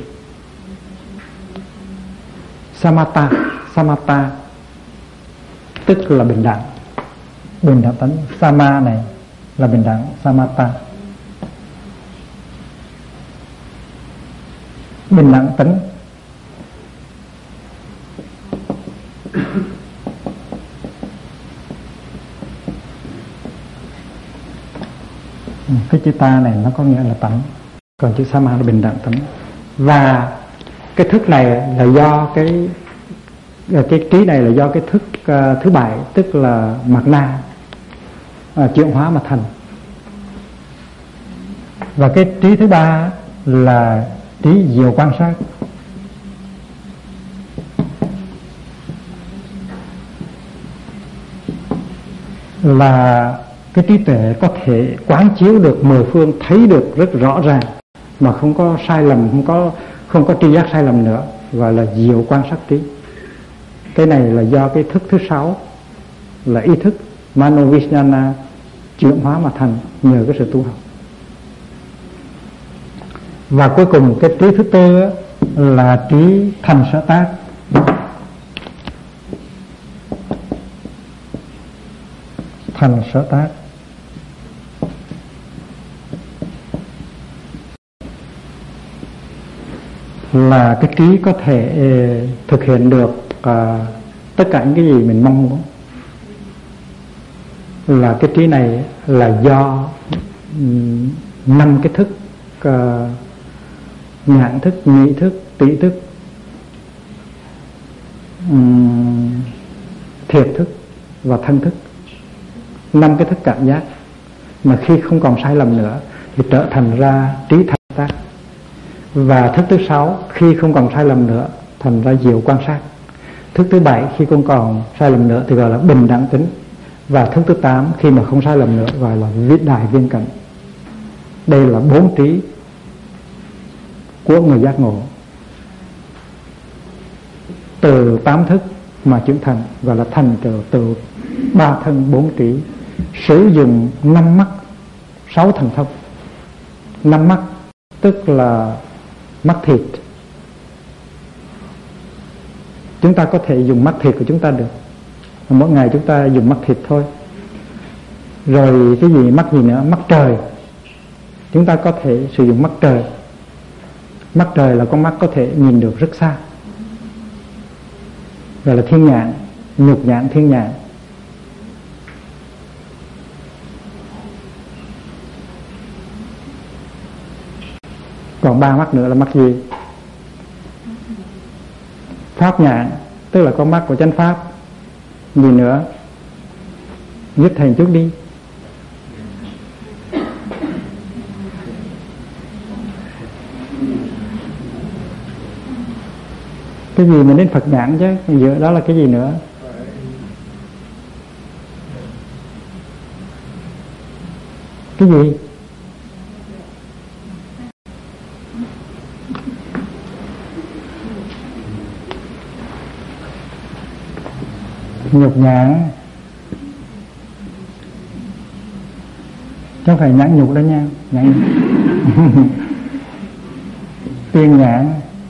S2: Samatha tức là bình đẳng. Bình đẳng tánh. Sama này là bình đẳng. Samatha bình đẳng tánh. Cái chữ ta này nó có nghĩa là tánh, còn chữ sama là bình đẳng tánh. Và cái thức này là do cái trí này là do cái thức thứ bảy, tức là mạt na, chuyển hóa mà thành. Và cái trí thứ ba là trí diệu quan sát. Là cái trí tuệ có thể quán chiếu được mười phương, thấy được rất rõ ràng mà không có sai lầm, không có tri giác sai lầm nữa, gọi là diệu quan sát trí. Cái này là do cái thức thứ 6 là ý thức Manovijnana chuyển hóa mà thành nhờ cái sự tu học. Và cuối cùng cái trí thứ tư là trí thành sở tác. Thành sở tác là cái trí có thể thực hiện được tất cả những cái gì mình mong muốn. Là cái trí này là do 5 cái thức, nhãn thức, nhĩ thức, tỷ thức, thiệt thức và thân thức. 5 cái thức cảm giác mà khi không còn sai lầm nữa thì trở thành ra trí thành tác. Và thức thứ 6 khi không còn sai lầm nữa thành ra diệu quan sát. Thức thứ 7 khi không còn sai lầm nữa thì gọi là bình đẳng tính. Và thức thứ 8 khi mà không sai lầm nữa gọi là vĩ đại viên cảnh. Đây là 4 trí của người giác ngộ. Từ 8 thức mà chuyển thành gọi là thành từ 3 thân 4 trí, sử dụng 5 mắt 6 thần thông. 5 mắt tức là mắt thịt. Chúng ta có thể dùng mắt thịt của chúng ta được. Mỗi ngày chúng ta dùng mắt thịt thôi. Rồi cái gì, mắt gì nữa? Mắt trời. Chúng ta có thể sử dụng mắt trời. Mắt trời là con mắt có thể nhìn được rất xa, gọi là thiên nhãn, nhục nhãn, thiên nhãn. Còn 3 mắt nữa là mắt gì? Pháp nhãn, tức là con mắt của chánh pháp. Gì nữa? Giúp thầy một chút đi. Cái gì mà đến Phật nhãn chứ, giữa đó là cái gì nữa? Cái gì? Nhục nhãn. Chứ không phải nhãn nhục đó nha, nhãn tiên nhãn,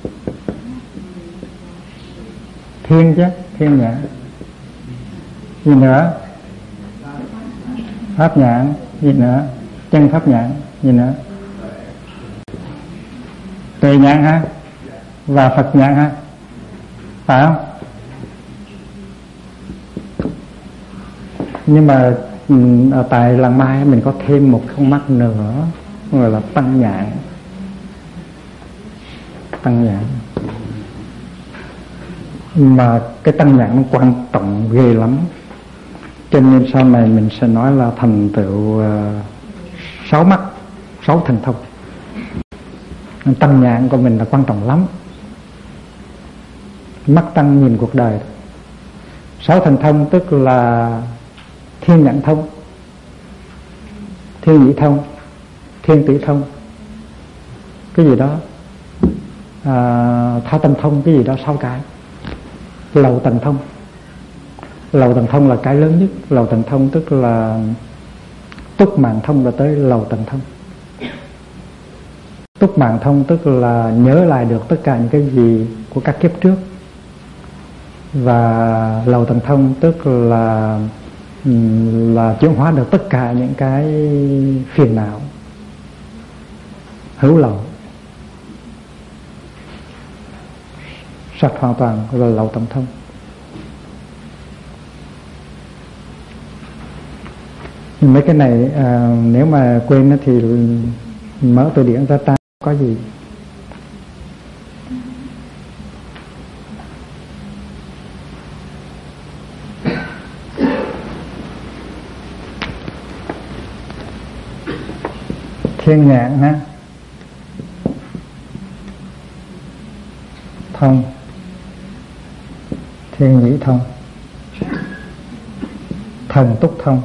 S2: thiên chứ, thiên nhãn. Gì nữa? Pháp nhãn. Gì nữa? Chân pháp nhãn. Gì nữa? Tuệ nhãn ha? Và Phật nhãn ha? Phải không? Nhưng mà ở tại làng Mai mình có thêm một con mắt nữa, gọi là tăng nhãn. Tăng nhãn. Mà cái tăng nhãn nó quan trọng ghê lắm. Cho nên sau này mình sẽ nói là thành tựu 6 mắt, 6 thần thông. Tăng nhãn của mình là quan trọng lắm. Mắt tăng nhìn cuộc đời. 6 thần thông tức là thiên nhãn thông, thiên nhĩ thông, thiên tỷ thông, cái gì đó, tha tâm thông, cái gì đó 6 cái. Lầu tầng thông. Lầu tầng thông là cái lớn nhất. Lầu tầng thông tức là túc mạng thông là tới lầu tầng thông. Túc mạng thông tức là nhớ lại được tất cả những cái gì của các kiếp trước. Và lầu tầng thông tức là chuyển hóa được tất cả những cái phiền não hữu lậu, sạch hoàn toàn, là lậu tầng thông. Mấy cái này nếu mà quên thì mở từ điển ra ta có gì. Thiên nhãn ha, thông, thiên nhĩ thông, thần túc thông.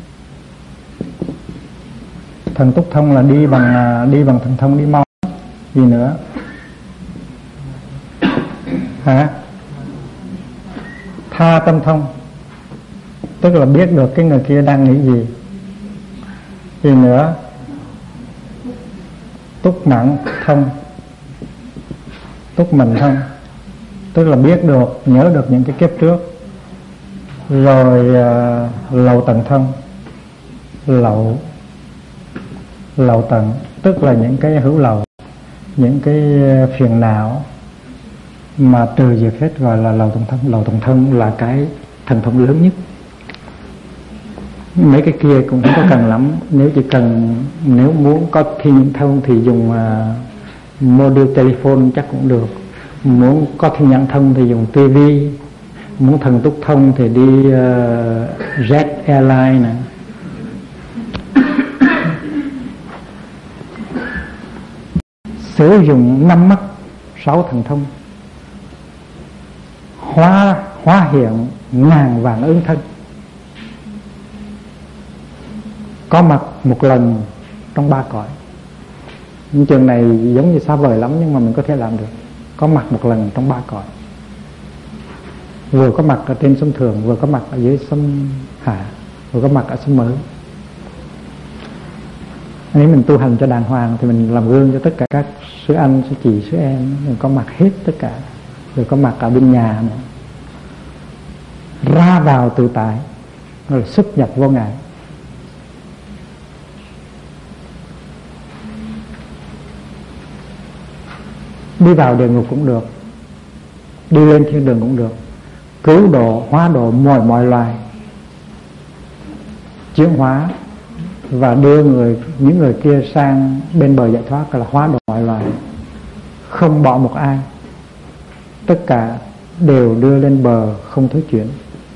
S2: Thần túc thông là đi bằng thần thông đi mau. Gì nữa hả? Tha tâm thông, tức là biết được cái người kia đang nghĩ gì. Gì nữa? Túc mãn thông, túc mình thông, tức là biết được, nhớ được những cái kiếp trước. Rồi lậu tận thông, lậu tận tức là những cái hữu lậu, những cái phiền não mà trừ diệt hết, gọi là lậu tận thông. Lậu tận thông là cái thần thông lớn nhất. Mấy cái kia cũng không có cần lắm. Nếu muốn có thiên thông thì dùng module telephone chắc cũng được. Muốn có thiên nhãn thông thì dùng TV. Muốn thần túc thông thì đi Jet Airline này. Sử dụng 5 mắt 6 thần thông, hóa hiện ngàn vạn ứng thân, có mặt một lần trong 3 cõi. Những trường này giống như xa vời lắm, nhưng mà mình có thể làm được. Có mặt một lần trong 3 cõi, vừa có mặt ở trên sông Thường, vừa có mặt ở dưới sông Hạ, vừa có mặt ở sông Mới. Nếu mình tu hành cho đàng hoàng thì mình làm gương cho tất cả các sư anh, sư chị, sư em. Mình có mặt hết tất cả, rồi có mặt ở bên nhà nữa. Ra vào tự tại, rồi xuất nhập vô ngại. Đi vào địa ngục cũng được, đi lên thiên đường cũng được, cứu độ, hóa độ mọi loài, chuyển hóa và đưa những người kia sang bên bờ giải thoát, là hóa độ mọi loài. Không bỏ một ai, tất cả đều đưa lên bờ không thối chuyển.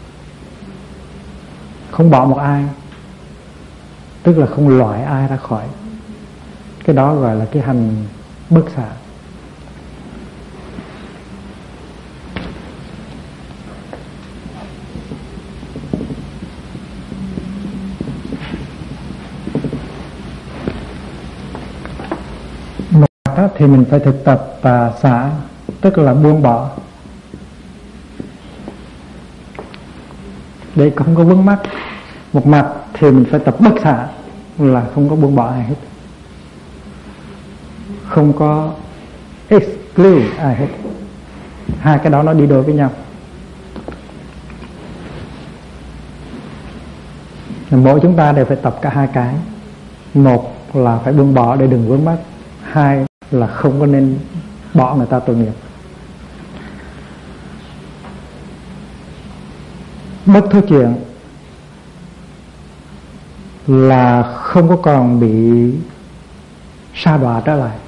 S2: Không bỏ một ai, tức là không loại ai ra khỏi. Cái đó gọi là cái hành bất xả. Thì mình phải thực tập xả, tức là buông bỏ, để không có vướng mắc. Một mặt thì mình phải tập bất xả, là không có buông bỏ ai hết, không có exclude ai hết. Hai cái đó nó đi đôi với nhau. Mỗi chúng ta đều phải tập cả hai cái. Một là phải buông bỏ để đừng vướng mắc, hai là không có nên bỏ người ta tội nghiệp. Bất thối chuyển là không có còn bị sa đọa trở lại.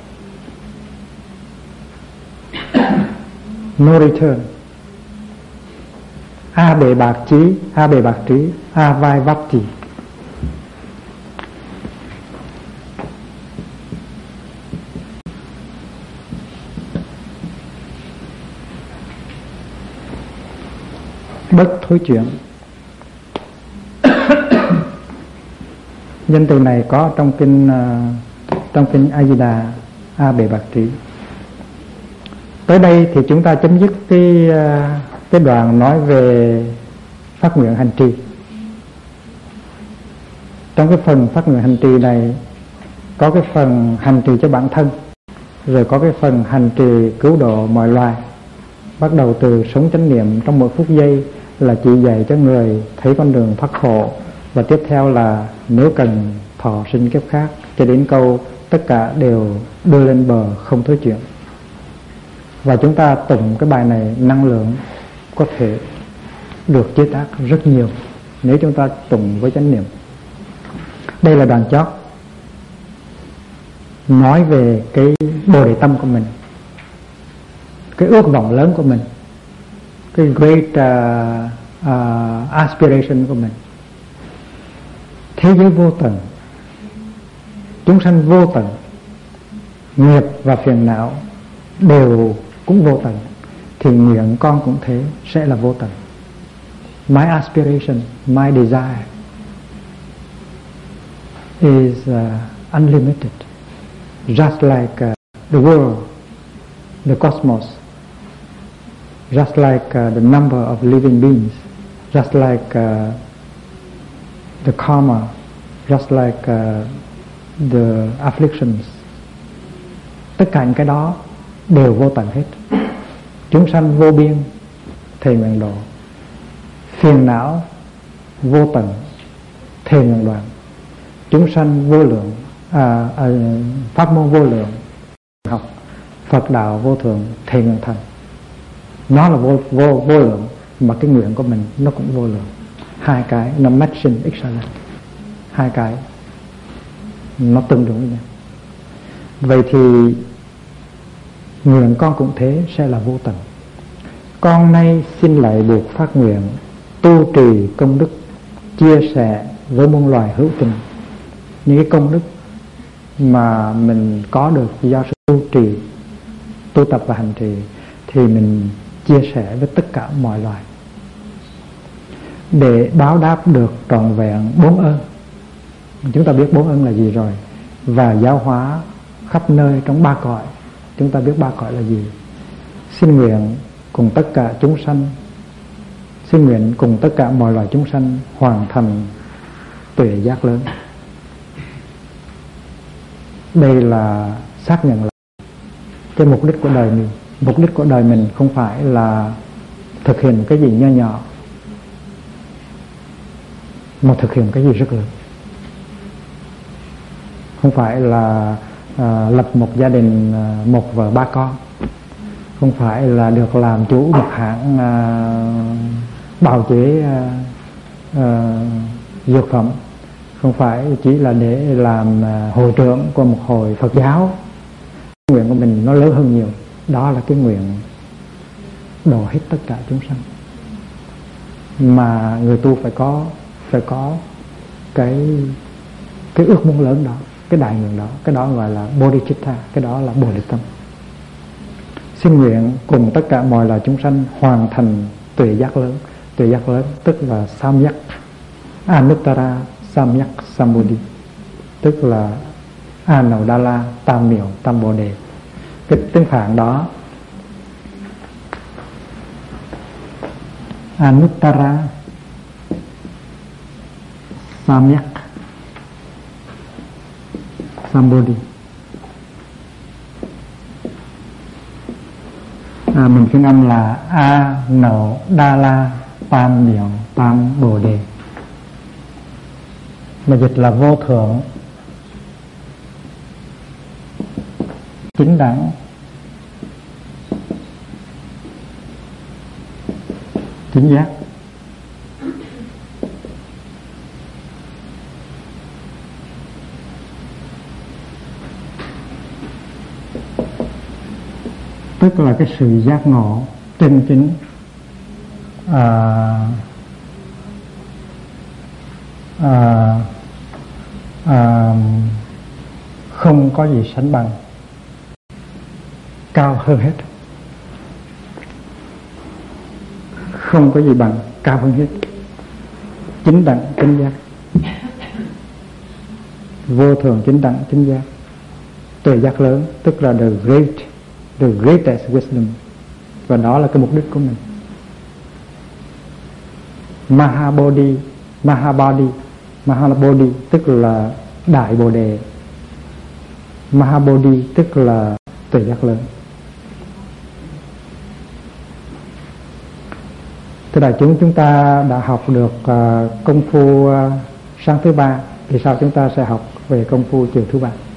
S2: No return. A bề bạc trí, A vai vấp trì. Bất thối chuyển. Danh từ này có trong kinh A Di Đà, A Bề Bạc Trí. Tới đây thì chúng ta chấm dứt cái đoạn nói về phát nguyện hành trì. Trong cái phần phát nguyện hành trì này có cái phần hành trì cho bản thân, rồi có cái phần hành trì cứu độ mọi loài. Bắt đầu từ sống chánh niệm trong mỗi phút giây là chỉ dạy cho người thấy con đường thoát khổ, và tiếp theo là nếu cần thọ sinh kiếp khác, cho đến câu tất cả đều đưa lên bờ không thối chuyển. Và chúng ta tụng cái bài này, năng lượng có thể được chế tác rất nhiều nếu chúng ta tụng với chánh niệm. Đây là đoạn chót nói về cái bồ đề tâm của mình, cái ước vọng lớn của mình, cái great aspiration của mình. Thế giới vô tận, chúng sanh vô tận, nghiệp và phiền não đều cũng vô tận, thì nguyện con cũng thế, sẽ là vô tận. My aspiration, my desire is unlimited, just like the world, the cosmos just like the number of living beings, just like the karma, just like the afflictions. Tất cả những cái đó đều vô tận hết. Chúng sanh vô biên, thề nguyện độ. Phiền não vô tận, thề nguyện đoạn. Chúng sanh vô lượng, pháp môn vô lượng học, Phật đạo vô thượng, thề nguyện thành. Nó là vô lượng, mà cái nguyện của mình nó cũng vô lượng. Hai cái nó matching each other, hai cái nó tương đương với nhau. Vậy thì nguyện con cũng thế, sẽ là vô tận. Con nay xin lại buộc phát nguyện tu trì công đức, chia sẻ với muôn loài hữu tình. Những cái công đức mà mình có được do sự tu trì, tu tập và hành trì, thì mình chia sẻ với tất cả mọi loài, để báo đáp được trọn vẹn 4 ơn. Chúng ta biết 4 ơn là gì rồi, và giáo hóa khắp nơi trong 3 cõi. Chúng ta biết 3 cõi là gì. Xin nguyện cùng tất cả chúng sanh, xin nguyện cùng tất cả mọi loài chúng sanh hoàn thành tuệ giác lớn. Đây là xác nhận lại cái mục đích của đời mình. Mục đích của đời mình không phải là thực hiện cái gì nho nhỏ, mà thực hiện cái gì rất lớn. Không phải là lập một gia đình 1 vợ 3 con, không phải là được làm chủ một hãng bào chế dược phẩm, không phải chỉ là để làm hội trưởng của một hội Phật giáo. Nguyện của mình nó lớn hơn nhiều. Đó là cái nguyện độ hết tất cả chúng sanh. Mà người tu phải có cái ước muốn lớn đó, cái đại nguyện đó. Cái đó gọi là bodhicitta, cái đó là bồ đề tâm. Xin nguyện cùng tất cả mọi loài chúng sanh hoàn thành tuệ giác lớn. Tuệ giác lớn tức là samyak, anuttara samyak sambuddhi, tức là Anodala tam miểu tam bồ đề. Cái tiếng Phạn đó Anuttara samyak sambuddhi. Mình phiên âm là Anodala tam miểu tam bồ đề, mà dịch là vô thượng, chính đẳng, chính giác. Tức là cái sự giác ngộ chân chính, không có gì sánh bằng, cao hơn hết, không có gì bằng, cao hơn hết, chính đẳng chính giác, vô thường chính đẳng chính giác, tuệ giác lớn, tức là the greatest wisdom. Và đó là cái mục đích của mình. Mahabodhi tức là đại bồ đề, Mahabodhi tức là tuệ giác lớn. Thưa đại chúng ta đã học được công phu sáng thứ 3, thì sau chúng ta sẽ học về công phu chiều thứ 3.